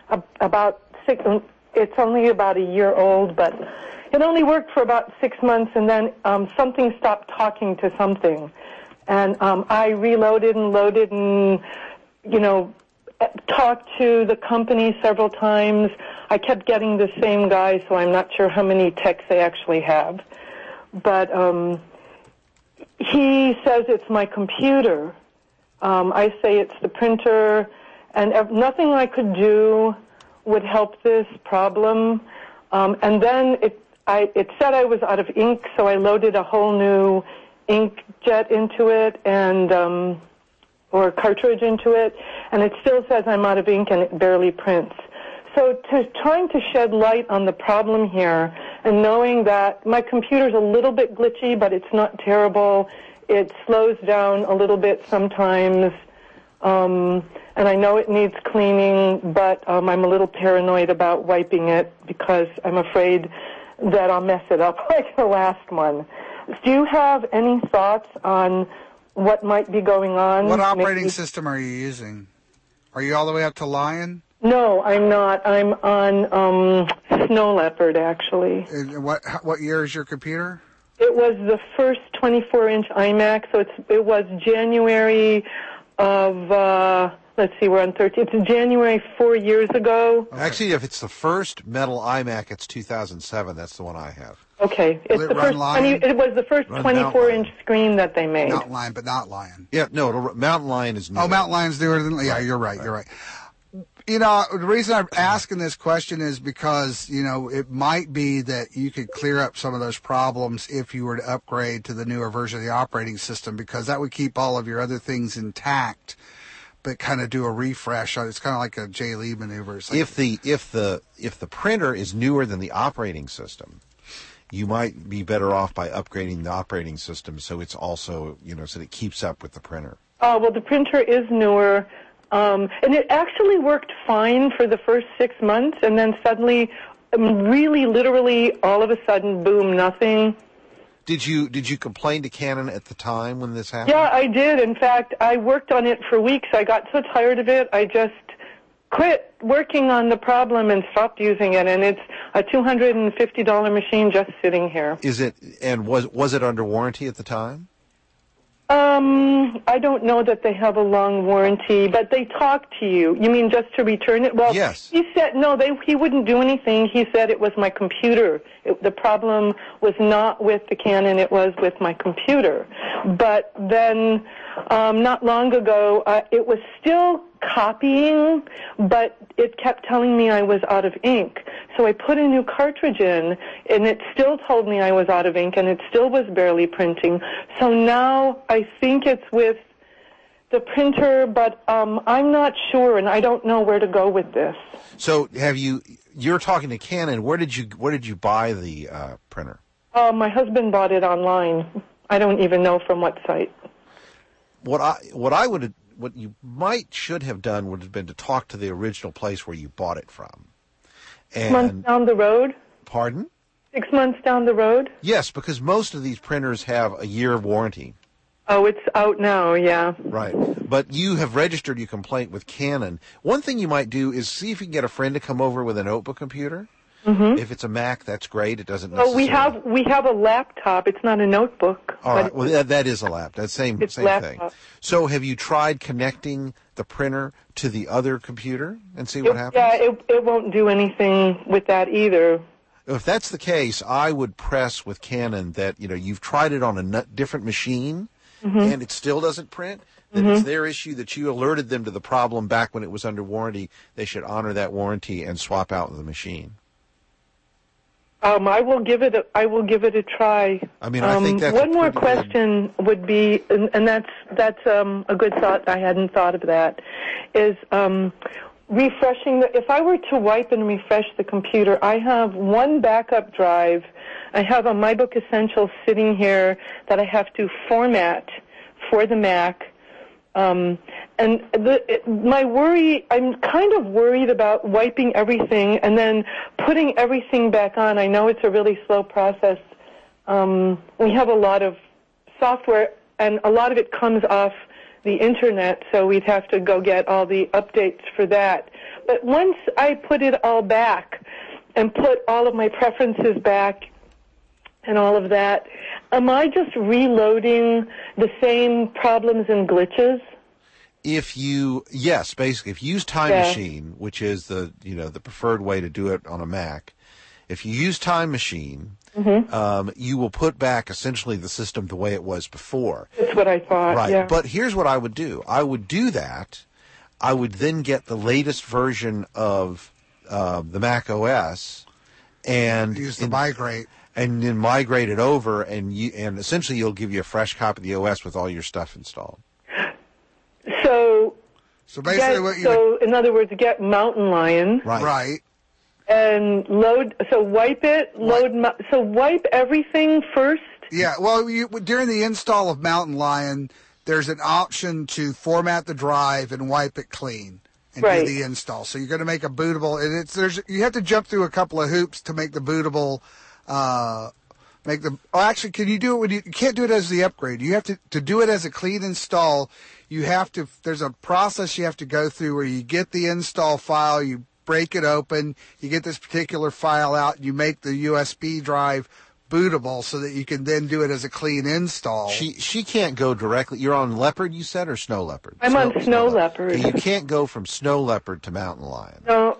It's only about a year old, but it only worked for about 6 months, and then something stopped talking to something. And I reloaded and loaded and talked to the company several times. I kept getting the same guy, so I'm not sure how many techs they actually have. But he says it's my computer. I say it's the printer, and nothing I could do would help this problem. And then it said I was out of ink, so I loaded a whole new inkjet into it or cartridge into it, and it still says I'm out of ink and it barely prints. So trying to shed light on the problem here and knowing that my computer's a little bit glitchy, but it's not terrible. It slows down a little bit sometimes, and I know it needs cleaning, but I'm a little paranoid about wiping it because I'm afraid that I'll mess it up like the last one. Do you have any thoughts on what might be going on? What operating system are you using? Are you all the way up to Lion? No, I'm not. I'm on Snow Leopard, actually. What year is your computer? It was the first 24-inch iMac, so it was January of, let's see, we're on 13. It's January 4 years ago. Okay. Actually, if it's the first metal iMac, it's 2007. That's the one I have. Okay. It was the first 24-inch screen that they made. Mountain Lion, but not Lion. Yeah, no, Mountain Lion is newer. Oh, Mountain Lion's newer than... Yeah, you're right. You're right. The reason I'm asking this question is because, it might be that you could clear up some of those problems if you were to upgrade to the newer version of the operating system, because that would keep all of your other things intact, but kind of do a refresh. It's kind of like a J. Lee maneuver. Like if the printer is newer than the operating system, you might be better off by upgrading the operating system so it's also, so that it keeps up with the printer. Oh, well, the printer is newer. And it actually worked fine for the first 6 months, and then suddenly, really literally, all of a sudden, boom, nothing. Did you complain to Canon at the time when this happened? Yeah, I did. In fact, I worked on it for weeks. I got so tired of it, I just quit working on the problem and stopped using it. And it's a $250 machine just sitting here. Is it? And was it under warranty at the time? I don't know that they have a long warranty, but they talk to you. You mean just to return it? Well, yes. He said, no, he wouldn't do anything. He said it was my computer. The problem was not with the Canon, it was with my computer. But then, not long ago, it was still copying, but it kept telling me I was out of ink. So I put a new cartridge in, and it still told me I was out of ink, and it still was barely printing. So now I think it's with the printer, but I'm not sure, and I don't know where to go with this. So you're talking to Canon. Where did you buy the printer? My husband bought it online. I don't even know from what site. What you should have done would have been to talk to the original place where you bought it from. 6 months down the road? Pardon? 6 months down the road? Yes, because most of these printers have a year of warranty. Oh, it's out now, yeah. Right. But you have registered your complaint with Canon. One thing you might do is see if you can get a friend to come over with a notebook computer. Mm-hmm. If it's a Mac, that's great. It doesn't necessarily... we have a laptop. It's not a notebook. All right. Well, that is a laptop. That's same thing. So have you tried connecting the printer to the other computer and see what happens? Yeah, it won't do anything with that either. If that's the case, I would press with Canon that, you've tried it on a different machine, mm-hmm. and it still doesn't print. That mm-hmm. it's their issue, that you alerted them to the problem back when it was under warranty. They should honor that warranty and swap out the machine. I will give it a try. I mean, I think that's one more question would be, and that's a good thought. I hadn't thought of that. Is refreshing. If I were to wipe and refresh the computer, I have one backup drive. I have a MyBook Essentials sitting here that I have to format for the Mac. My worry, I'm kind of worried about wiping everything and then putting everything back on. I know it's a really slow process. We have a lot of software, and a lot of it comes off the internet, so we'd have to go get all the updates for that. But once I put it all back and put all of my preferences back and all of that, am I just reloading the same problems and glitches? basically, if you use Time Machine, which is the preferred way to do it on a Mac, if you use Time Machine, you will put back essentially the system the way it was before. That's what I thought. Right. Yeah. But here's what I would do. I would do that. I would then get the latest version of the Mac OS and use the migrate. And then migrate it over, and essentially you'll give you a fresh copy of the OS with all your stuff installed. So basically, in other words, get Mountain Lion, right, and wipe it, wipe everything first. Yeah, well, during the install of Mountain Lion, there's an option to format the drive and wipe it clean and do the install. So you're going to make a bootable, and you have to jump through a couple of hoops to make the bootable. Actually, can you do it when you can't do it as the upgrade? You have to do it as a clean install. There's a process you have to go through where you get the install file, you break it open, you get this particular file out, and you make the USB drive bootable so that you can then do it as a clean install. She can't go directly. You're on Leopard, you said, or Snow Leopard? I'm on Snow Leopard. Okay, you can't go from Snow Leopard to Mountain Lion. No,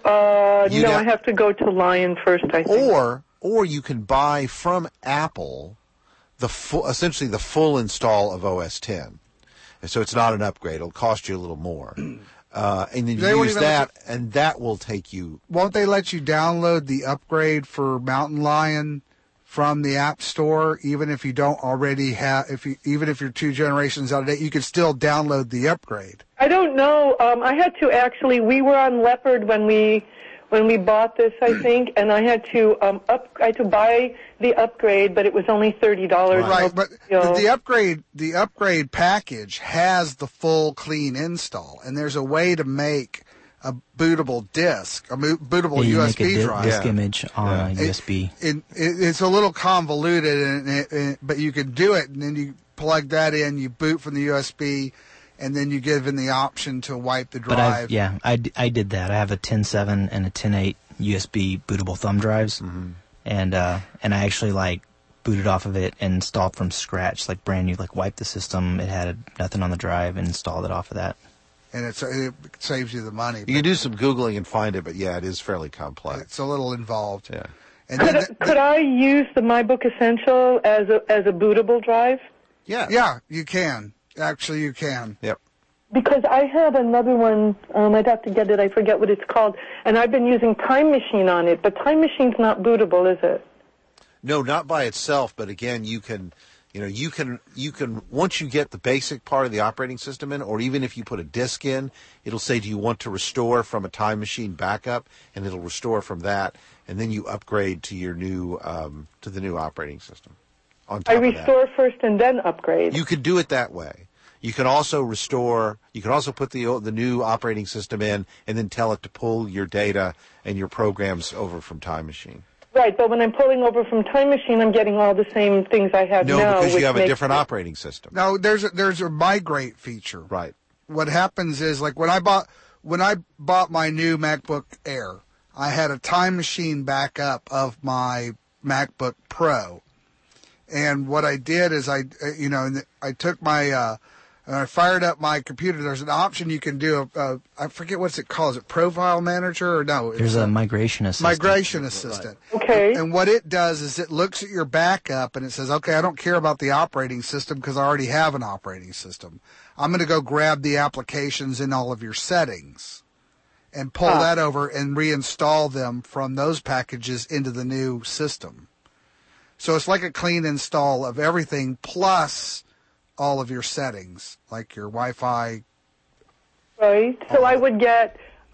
I have to go to Lion first, I think. Or you can buy from Apple essentially the full install of OS X. So it's not an upgrade. It'll cost you a little more. And then you use that, and that will take you... Won't they let you download the upgrade for Mountain Lion from the App Store, even if you don't already have... Even if you're 2 generations out of date, you can still download the upgrade? I don't know. I had to actually... We were on Leopard when we bought this, I think, and I had to buy the upgrade, but it was only $30. Right, but the upgrade package has the full clean install, and there's a way to make a bootable disk, a bootable USB drive. Disk image on a USB. It's a little convoluted, but you can do it, and then you plug that in, you boot from the USB. And then you give in the option to wipe the drive. But I did that. I have a 10.7 and a 10.8 USB bootable thumb drives, and I actually booted off of it and installed from scratch, brand new. Wiped the system. It had nothing on the drive, and installed it off of that. And it saves you the money. You can do some Googling and find it, but it is fairly complex. It's a little involved. Yeah. And could I use the MyBook Essential as a bootable drive? Yeah. Yeah, you can. Actually, you can. Yep. Because I have another one, I'd have to get it, I forget what it's called, and I've been using Time Machine on it, but Time Machine's not bootable, is it? No, not by itself, but again, you can, once you get the basic part of the operating system in, or even if you put a disk in, it'll say, do you want to restore from a Time Machine backup, and it'll restore from that, and then you upgrade to your new, to the new operating system. I restore first and then upgrade. You could do it that way. You can also restore. You can also put the new operating system in, and then tell it to pull your data and your programs over from Time Machine. Right, but when I'm pulling over from Time Machine, I'm getting all the same things I have now. No, because you have a different operating system. No, there's a migrate feature. Right. What happens is when I bought my new MacBook Air, I had a Time Machine backup of my MacBook Pro. And what I did is I took my, I fired up my computer. There's an option you can do. I forget what's it called. Is it Profile Manager or no? There's a Migration Assistant. Migration Assistant. Right. Okay. And what it does is it looks at your backup and it says, okay, I don't care about the operating system because I already have an operating system. I'm going to go grab the applications in all of your settings and pull that over and reinstall them from those packages into the new system. So it's like a clean install of everything plus all of your settings, like your Wi-Fi. Right. So I would get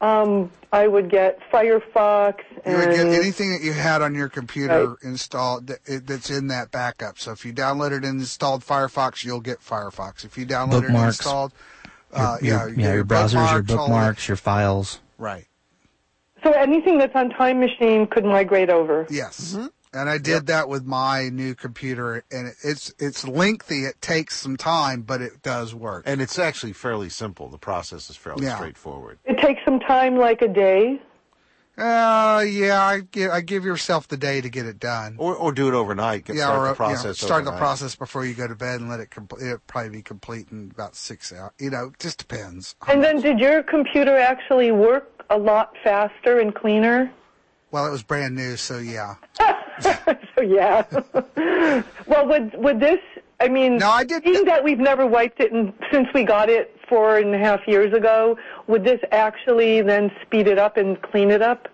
Firefox. You would get anything that you had on your computer installed that's in that backup. So if you downloaded and installed Firefox, you'll get Firefox. If you downloaded and installed, your browsers, your bookmarks, your files. Right. So anything that's on Time Machine could migrate over. Yes. Mm-hmm. And I did that with my new computer, and it's lengthy. It takes some time, but it does work. And it's actually fairly simple. The process is fairly straightforward. It takes some time, like a day? I give yourself the day to get it done. Or do it overnight. Start the process start overnight. the process before you go to bed and let it it'll probably be complete in about 6 hours. It just depends. And then did your computer actually work a lot faster and cleaner? Well, it was brand new, so yeah. So yeah. Well, would this, I mean, no, I did. Being that we've never wiped it since we got it 4.5 years ago, would this actually then speed it up and clean it up?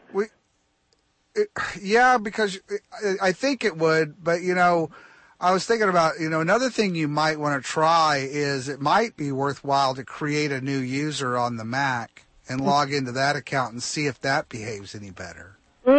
Yeah, because I think it would, but I was thinking about, another thing you might want to try is it might be worthwhile to create a new user on the Mac and log into that account and see if that behaves any better.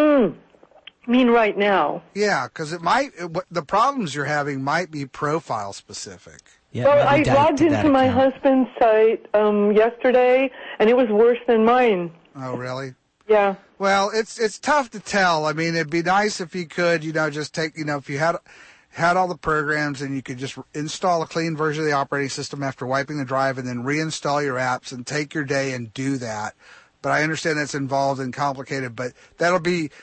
I mean right now? Yeah, because the problems you're having might be profile specific. Yeah, well, I logged into my husband's site yesterday, and it was worse than mine. Oh, really? Yeah. Well, it's tough to tell. I mean, it'd be nice if you could, just take, if you had all the programs and you could just install a clean version of the operating system after wiping the drive and then reinstall your apps and take your day and do that. But I understand that's involved and complicated, but that'll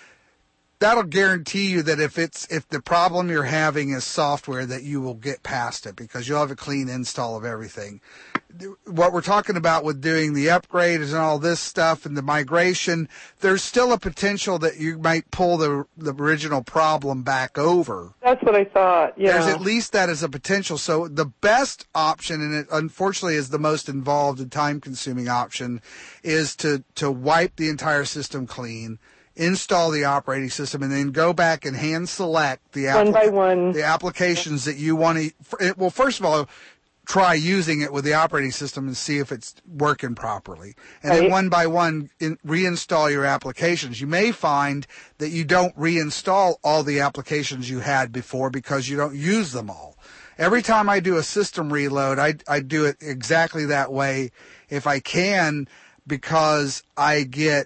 guarantee you that if the problem you're having is software, that you will get past it because you'll have a clean install of everything. What we're talking about with doing the upgrades and all this stuff and the migration, there's still a potential that you might pull the original problem back over. That's what I thought, yeah. There's at least that as a potential. So the best option, and it unfortunately is the most involved and time-consuming option, is to wipe the entire system clean, install the operating system, and then go back and hand select the one by one the applications that you want to. Well, first of all, try using it with the operating system and see if it's working properly. And then one by one, reinstall your applications. You may find that you don't reinstall all the applications you had before because you don't use them all. Every time I do a system reload, I do it exactly that way if I can, because I get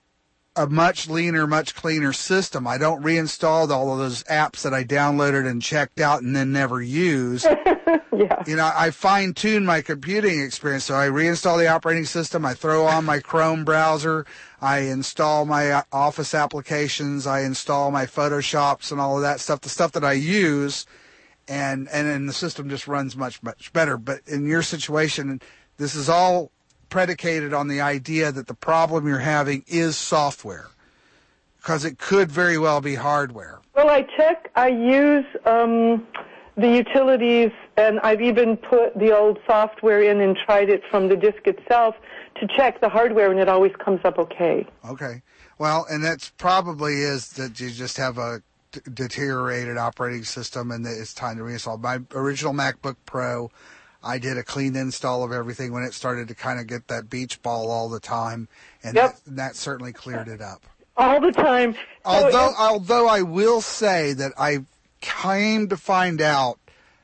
a much leaner, much cleaner system. I don't reinstall all of those apps that I downloaded and checked out and then never used. Yeah. I fine-tune my computing experience. So I reinstall the operating system. I throw on my Chrome browser. I install my Office applications. I install my Photoshops and all of that stuff, the stuff that I use, and then the system just runs much, much better. But in your situation, this is all predicated on the idea that the problem you're having is software, because it could very well be hardware. Well, I use the utilities, and I've even put the old software in and tried it from the disk itself to check the hardware, and it always comes up okay. Okay. Well, and that's probably is that you just have a deteriorated operating system and that it's time to reinstall. My original MacBook Pro, I did a clean install of everything when it started to kind of get that beach ball all the time, and that certainly cleared it up. All the time. Although I will say that I came to find out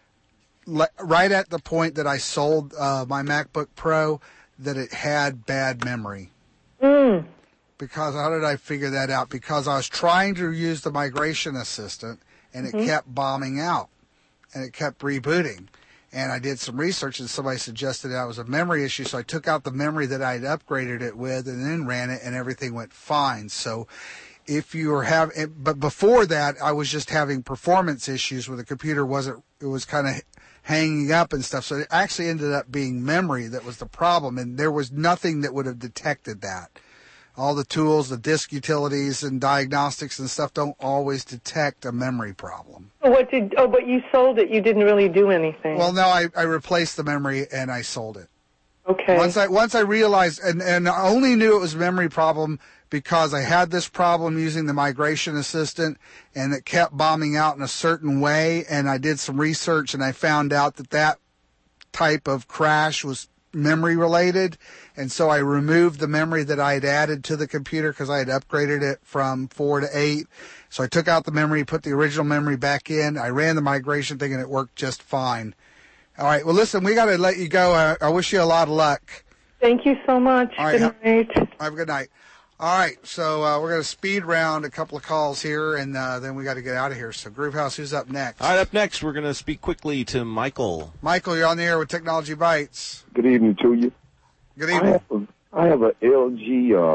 right at the point that I sold my MacBook Pro that it had bad memory. Because how did I figure that out? Because I was trying to use the migration assistant, and it kept bombing out, and it kept rebooting. And I did some research, and somebody suggested that it was a memory issue, so I took out the memory that I had upgraded it with and then ran it, and everything went fine. So if you were having, but before that, I was just having performance issues where the computer it was kind of hanging up and stuff. So it actually ended up being memory that was the problem, and there was nothing that would have detected that. All the tools, the disk utilities and diagnostics and stuff don't always detect a memory problem. But you sold it. You didn't really do anything. Well, no, I replaced the memory and I sold it. Okay. Once I realized, and I only knew it was a memory problem because I had this problem using the migration assistant, and it kept bombing out in a certain way, and I did some research and I found out that type of crash was memory related, and so I removed the memory that I had added to the computer because I had upgraded it from 4 to 8. So I took out the memory, put the original memory back in. I ran the migration thing, and it worked just fine. All right. Well, listen, we got to let you go. I wish you a lot of luck. Thank you so much. All right, good night. Have a good night. All right. So we're going to speed round a couple of calls here, and then we got to get out of here. So, Groovehouse, who's up next? All right, up next, we're going to speak quickly to Michael. Michael, you're on the air with Technology Bites. Good evening to you. Good evening. I have a LG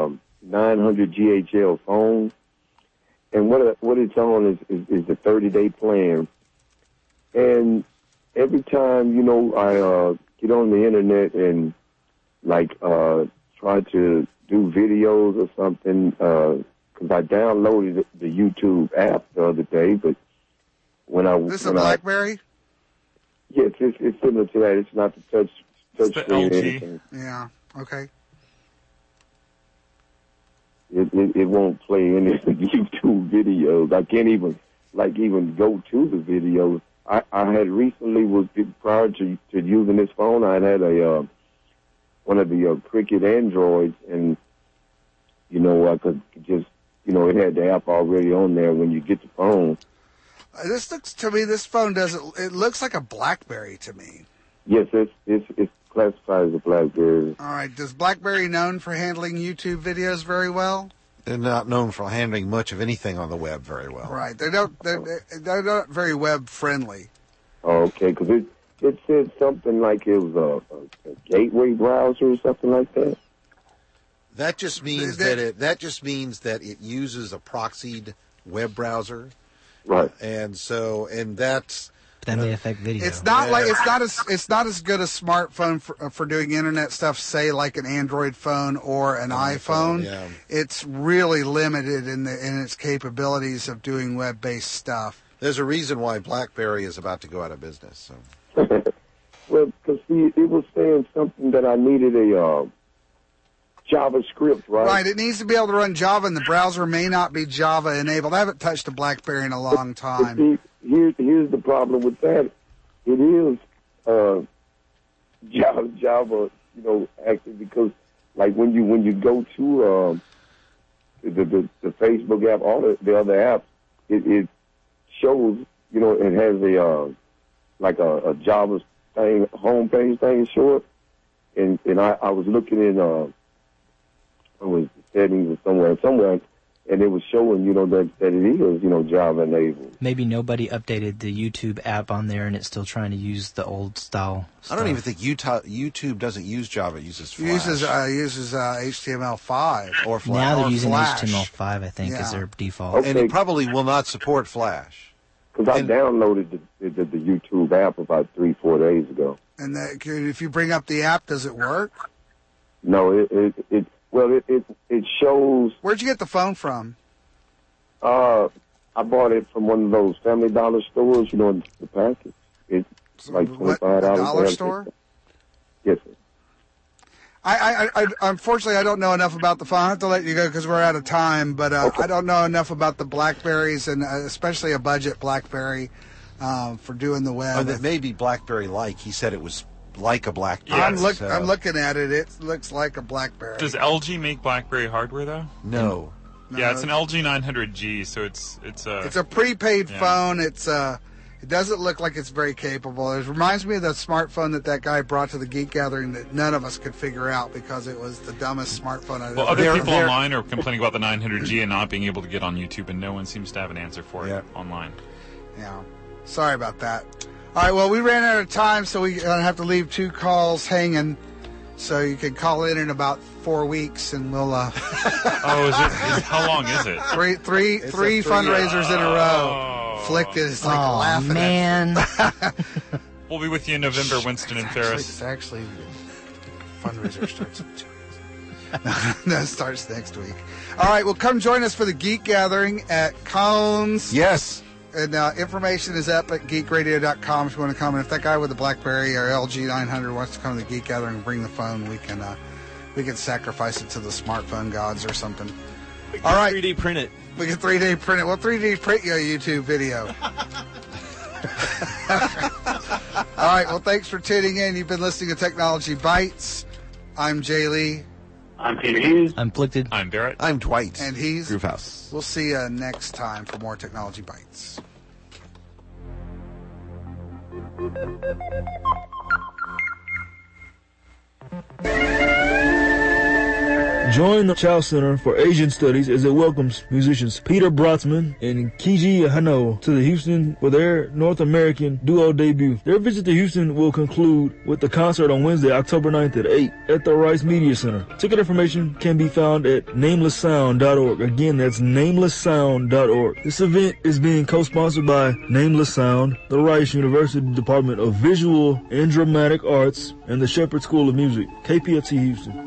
900 GHL phone, and what it's on is the 30-day plan. And every time, you know, I get on the internet and like try to do videos or something, because I downloaded the YouTube app the other day, but when I this is a BlackBerry. Yes, it's similar to that. It's not the touch screen or anything. Yeah. Okay. It won't play any of the YouTube videos. I can't even go to the videos. I had recently prior to using this phone, I had a one of the Cricket Androids, and you know I could just, you know, it had the app already on there when you get the phone. This looks to me. This phone doesn't. It looks like a BlackBerry to me. Yes, it's classified as a BlackBerry. All right. Does BlackBerry known for handling YouTube videos very well? They're not known for handling much of anything on the web very well. Right. They're not very web friendly. Oh, okay, because it said something like it was a gateway browser or something like that. That just means that it uses a proxied web browser. Right. And that's that may affect video. It's not like it's not as good a smartphone for doing internet stuff, say like an Android phone or an iPhone. Yeah. It's really limited in its capabilities of doing web-based stuff. There's a reason why BlackBerry is about to go out of business. So. Well, because it was saying something that I needed a JavaScript, right? Right, it needs to be able to run Java, and the browser may not be Java enabled. I haven't touched a BlackBerry in a long time. Here's the problem with that. It is Java, you know, active, because like when you go to the Facebook app, all the other apps, it shows, you know, it has a Java thing, homepage thing short, and I was looking in settings or somewhere, and it was showing, you know, that it is, you know, Java enabled. Maybe nobody updated the YouTube app on there, and it's still trying to use the old style stuff. I don't even think YouTube doesn't use Java. It uses Flash. Uses HTML5 or Flash. Now they're using Flash. HTML5, I think, as their default. Okay. And it probably will not support Flash. Because I downloaded the YouTube app about 3-4 days ago. And if you bring up the app, does it work? No, it shows. Where'd you get the phone from? I bought it from one of those Family Dollar stores, you know, the package. It's like $25. Dollar store? Yes, sir. I unfortunately, I don't know enough about the phone. I have to let you go because we're out of time, but okay. I don't know enough about the BlackBerries, and especially a budget BlackBerry for doing the web. Oh, that may be BlackBerry-like. He said it was like a BlackBerry. Yes. I'm looking at it. It looks like a BlackBerry. Does LG make BlackBerry hardware though? No. Yeah, it's an LG 900G, so it's a prepaid phone. It doesn't look like it's very capable. It reminds me of the smartphone that guy brought to the Geek Gathering that none of us could figure out because it was the dumbest smartphone I've ever Well, other people online are complaining about the 900G and not being able to get on YouTube, and no one seems to have an answer for it online. Yeah. Sorry about that. All right, well, we ran out of time, so we're going to have to leave 2 calls hanging. So you can call in about 4 weeks, and we'll... how long is it? Three fundraisers in a row. Flick is like laughing. Man. We'll be with you in November, Winston and Ferris. It's actually fundraiser starts in 2 weeks. No, it starts next week. All right, well, come join us for the Geek Gathering at Cones. Yes. And information is up at geekradio.com if you want to come. And if that guy with the BlackBerry or LG 900 wants to come to the Geek Gathering and bring the phone, we can sacrifice it to the smartphone gods or something. All right. 3D print it. We can 3D print it. We'll 3D print you a YouTube video. All right. Well, thanks for tuning in. You've been listening to Technology Bites. I'm Jay Lee. I'm Peter Hughes. I'm Plicted. I'm Barrett. I'm Dwight. And he's Groovehouse. We'll see you next time for more Technology Bites. Join the Chow Center for Asian Studies as it welcomes musicians Peter Brotzman and Kiji Hano to the Houston for their North American duo debut. Their visit to Houston will conclude with the concert on Wednesday, October 9th at 8 at the Rice Media Center. Ticket information can be found at namelesssound.org. Again, that's namelesssound.org. This event is being co-sponsored by Nameless Sound, the Rice University Department of Visual and Dramatic Arts, and the Shepherd School of Music. KPFT Houston.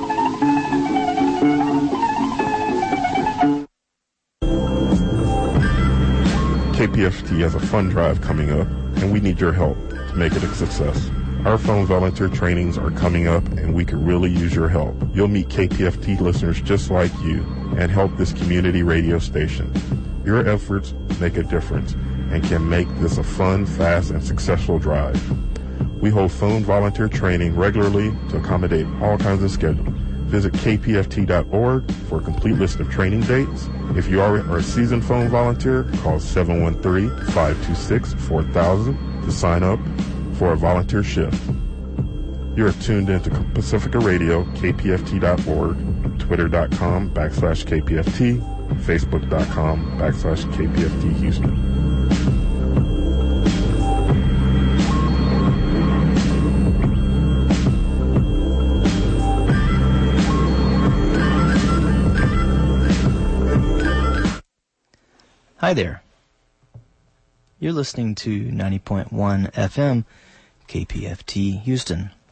KPFT has a fund drive coming up, and we need your help to make it a success. Our phone volunteer trainings are coming up, and we could really use your help. You'll meet KPFT listeners just like you and help this community radio station. Your efforts make a difference and can make this a fun, fast, and successful drive. We hold phone volunteer training regularly to accommodate all kinds of schedules. Visit kpft.org for a complete list of training dates. If you are a seasoned phone volunteer, call 713-526-4000 to sign up for a volunteer shift. You are tuned into Pacifica Radio, kpft.org, twitter.com/kpft, facebook.com/kpft Houston. Hi there. You're listening to 90.1 FM, KPFT Houston.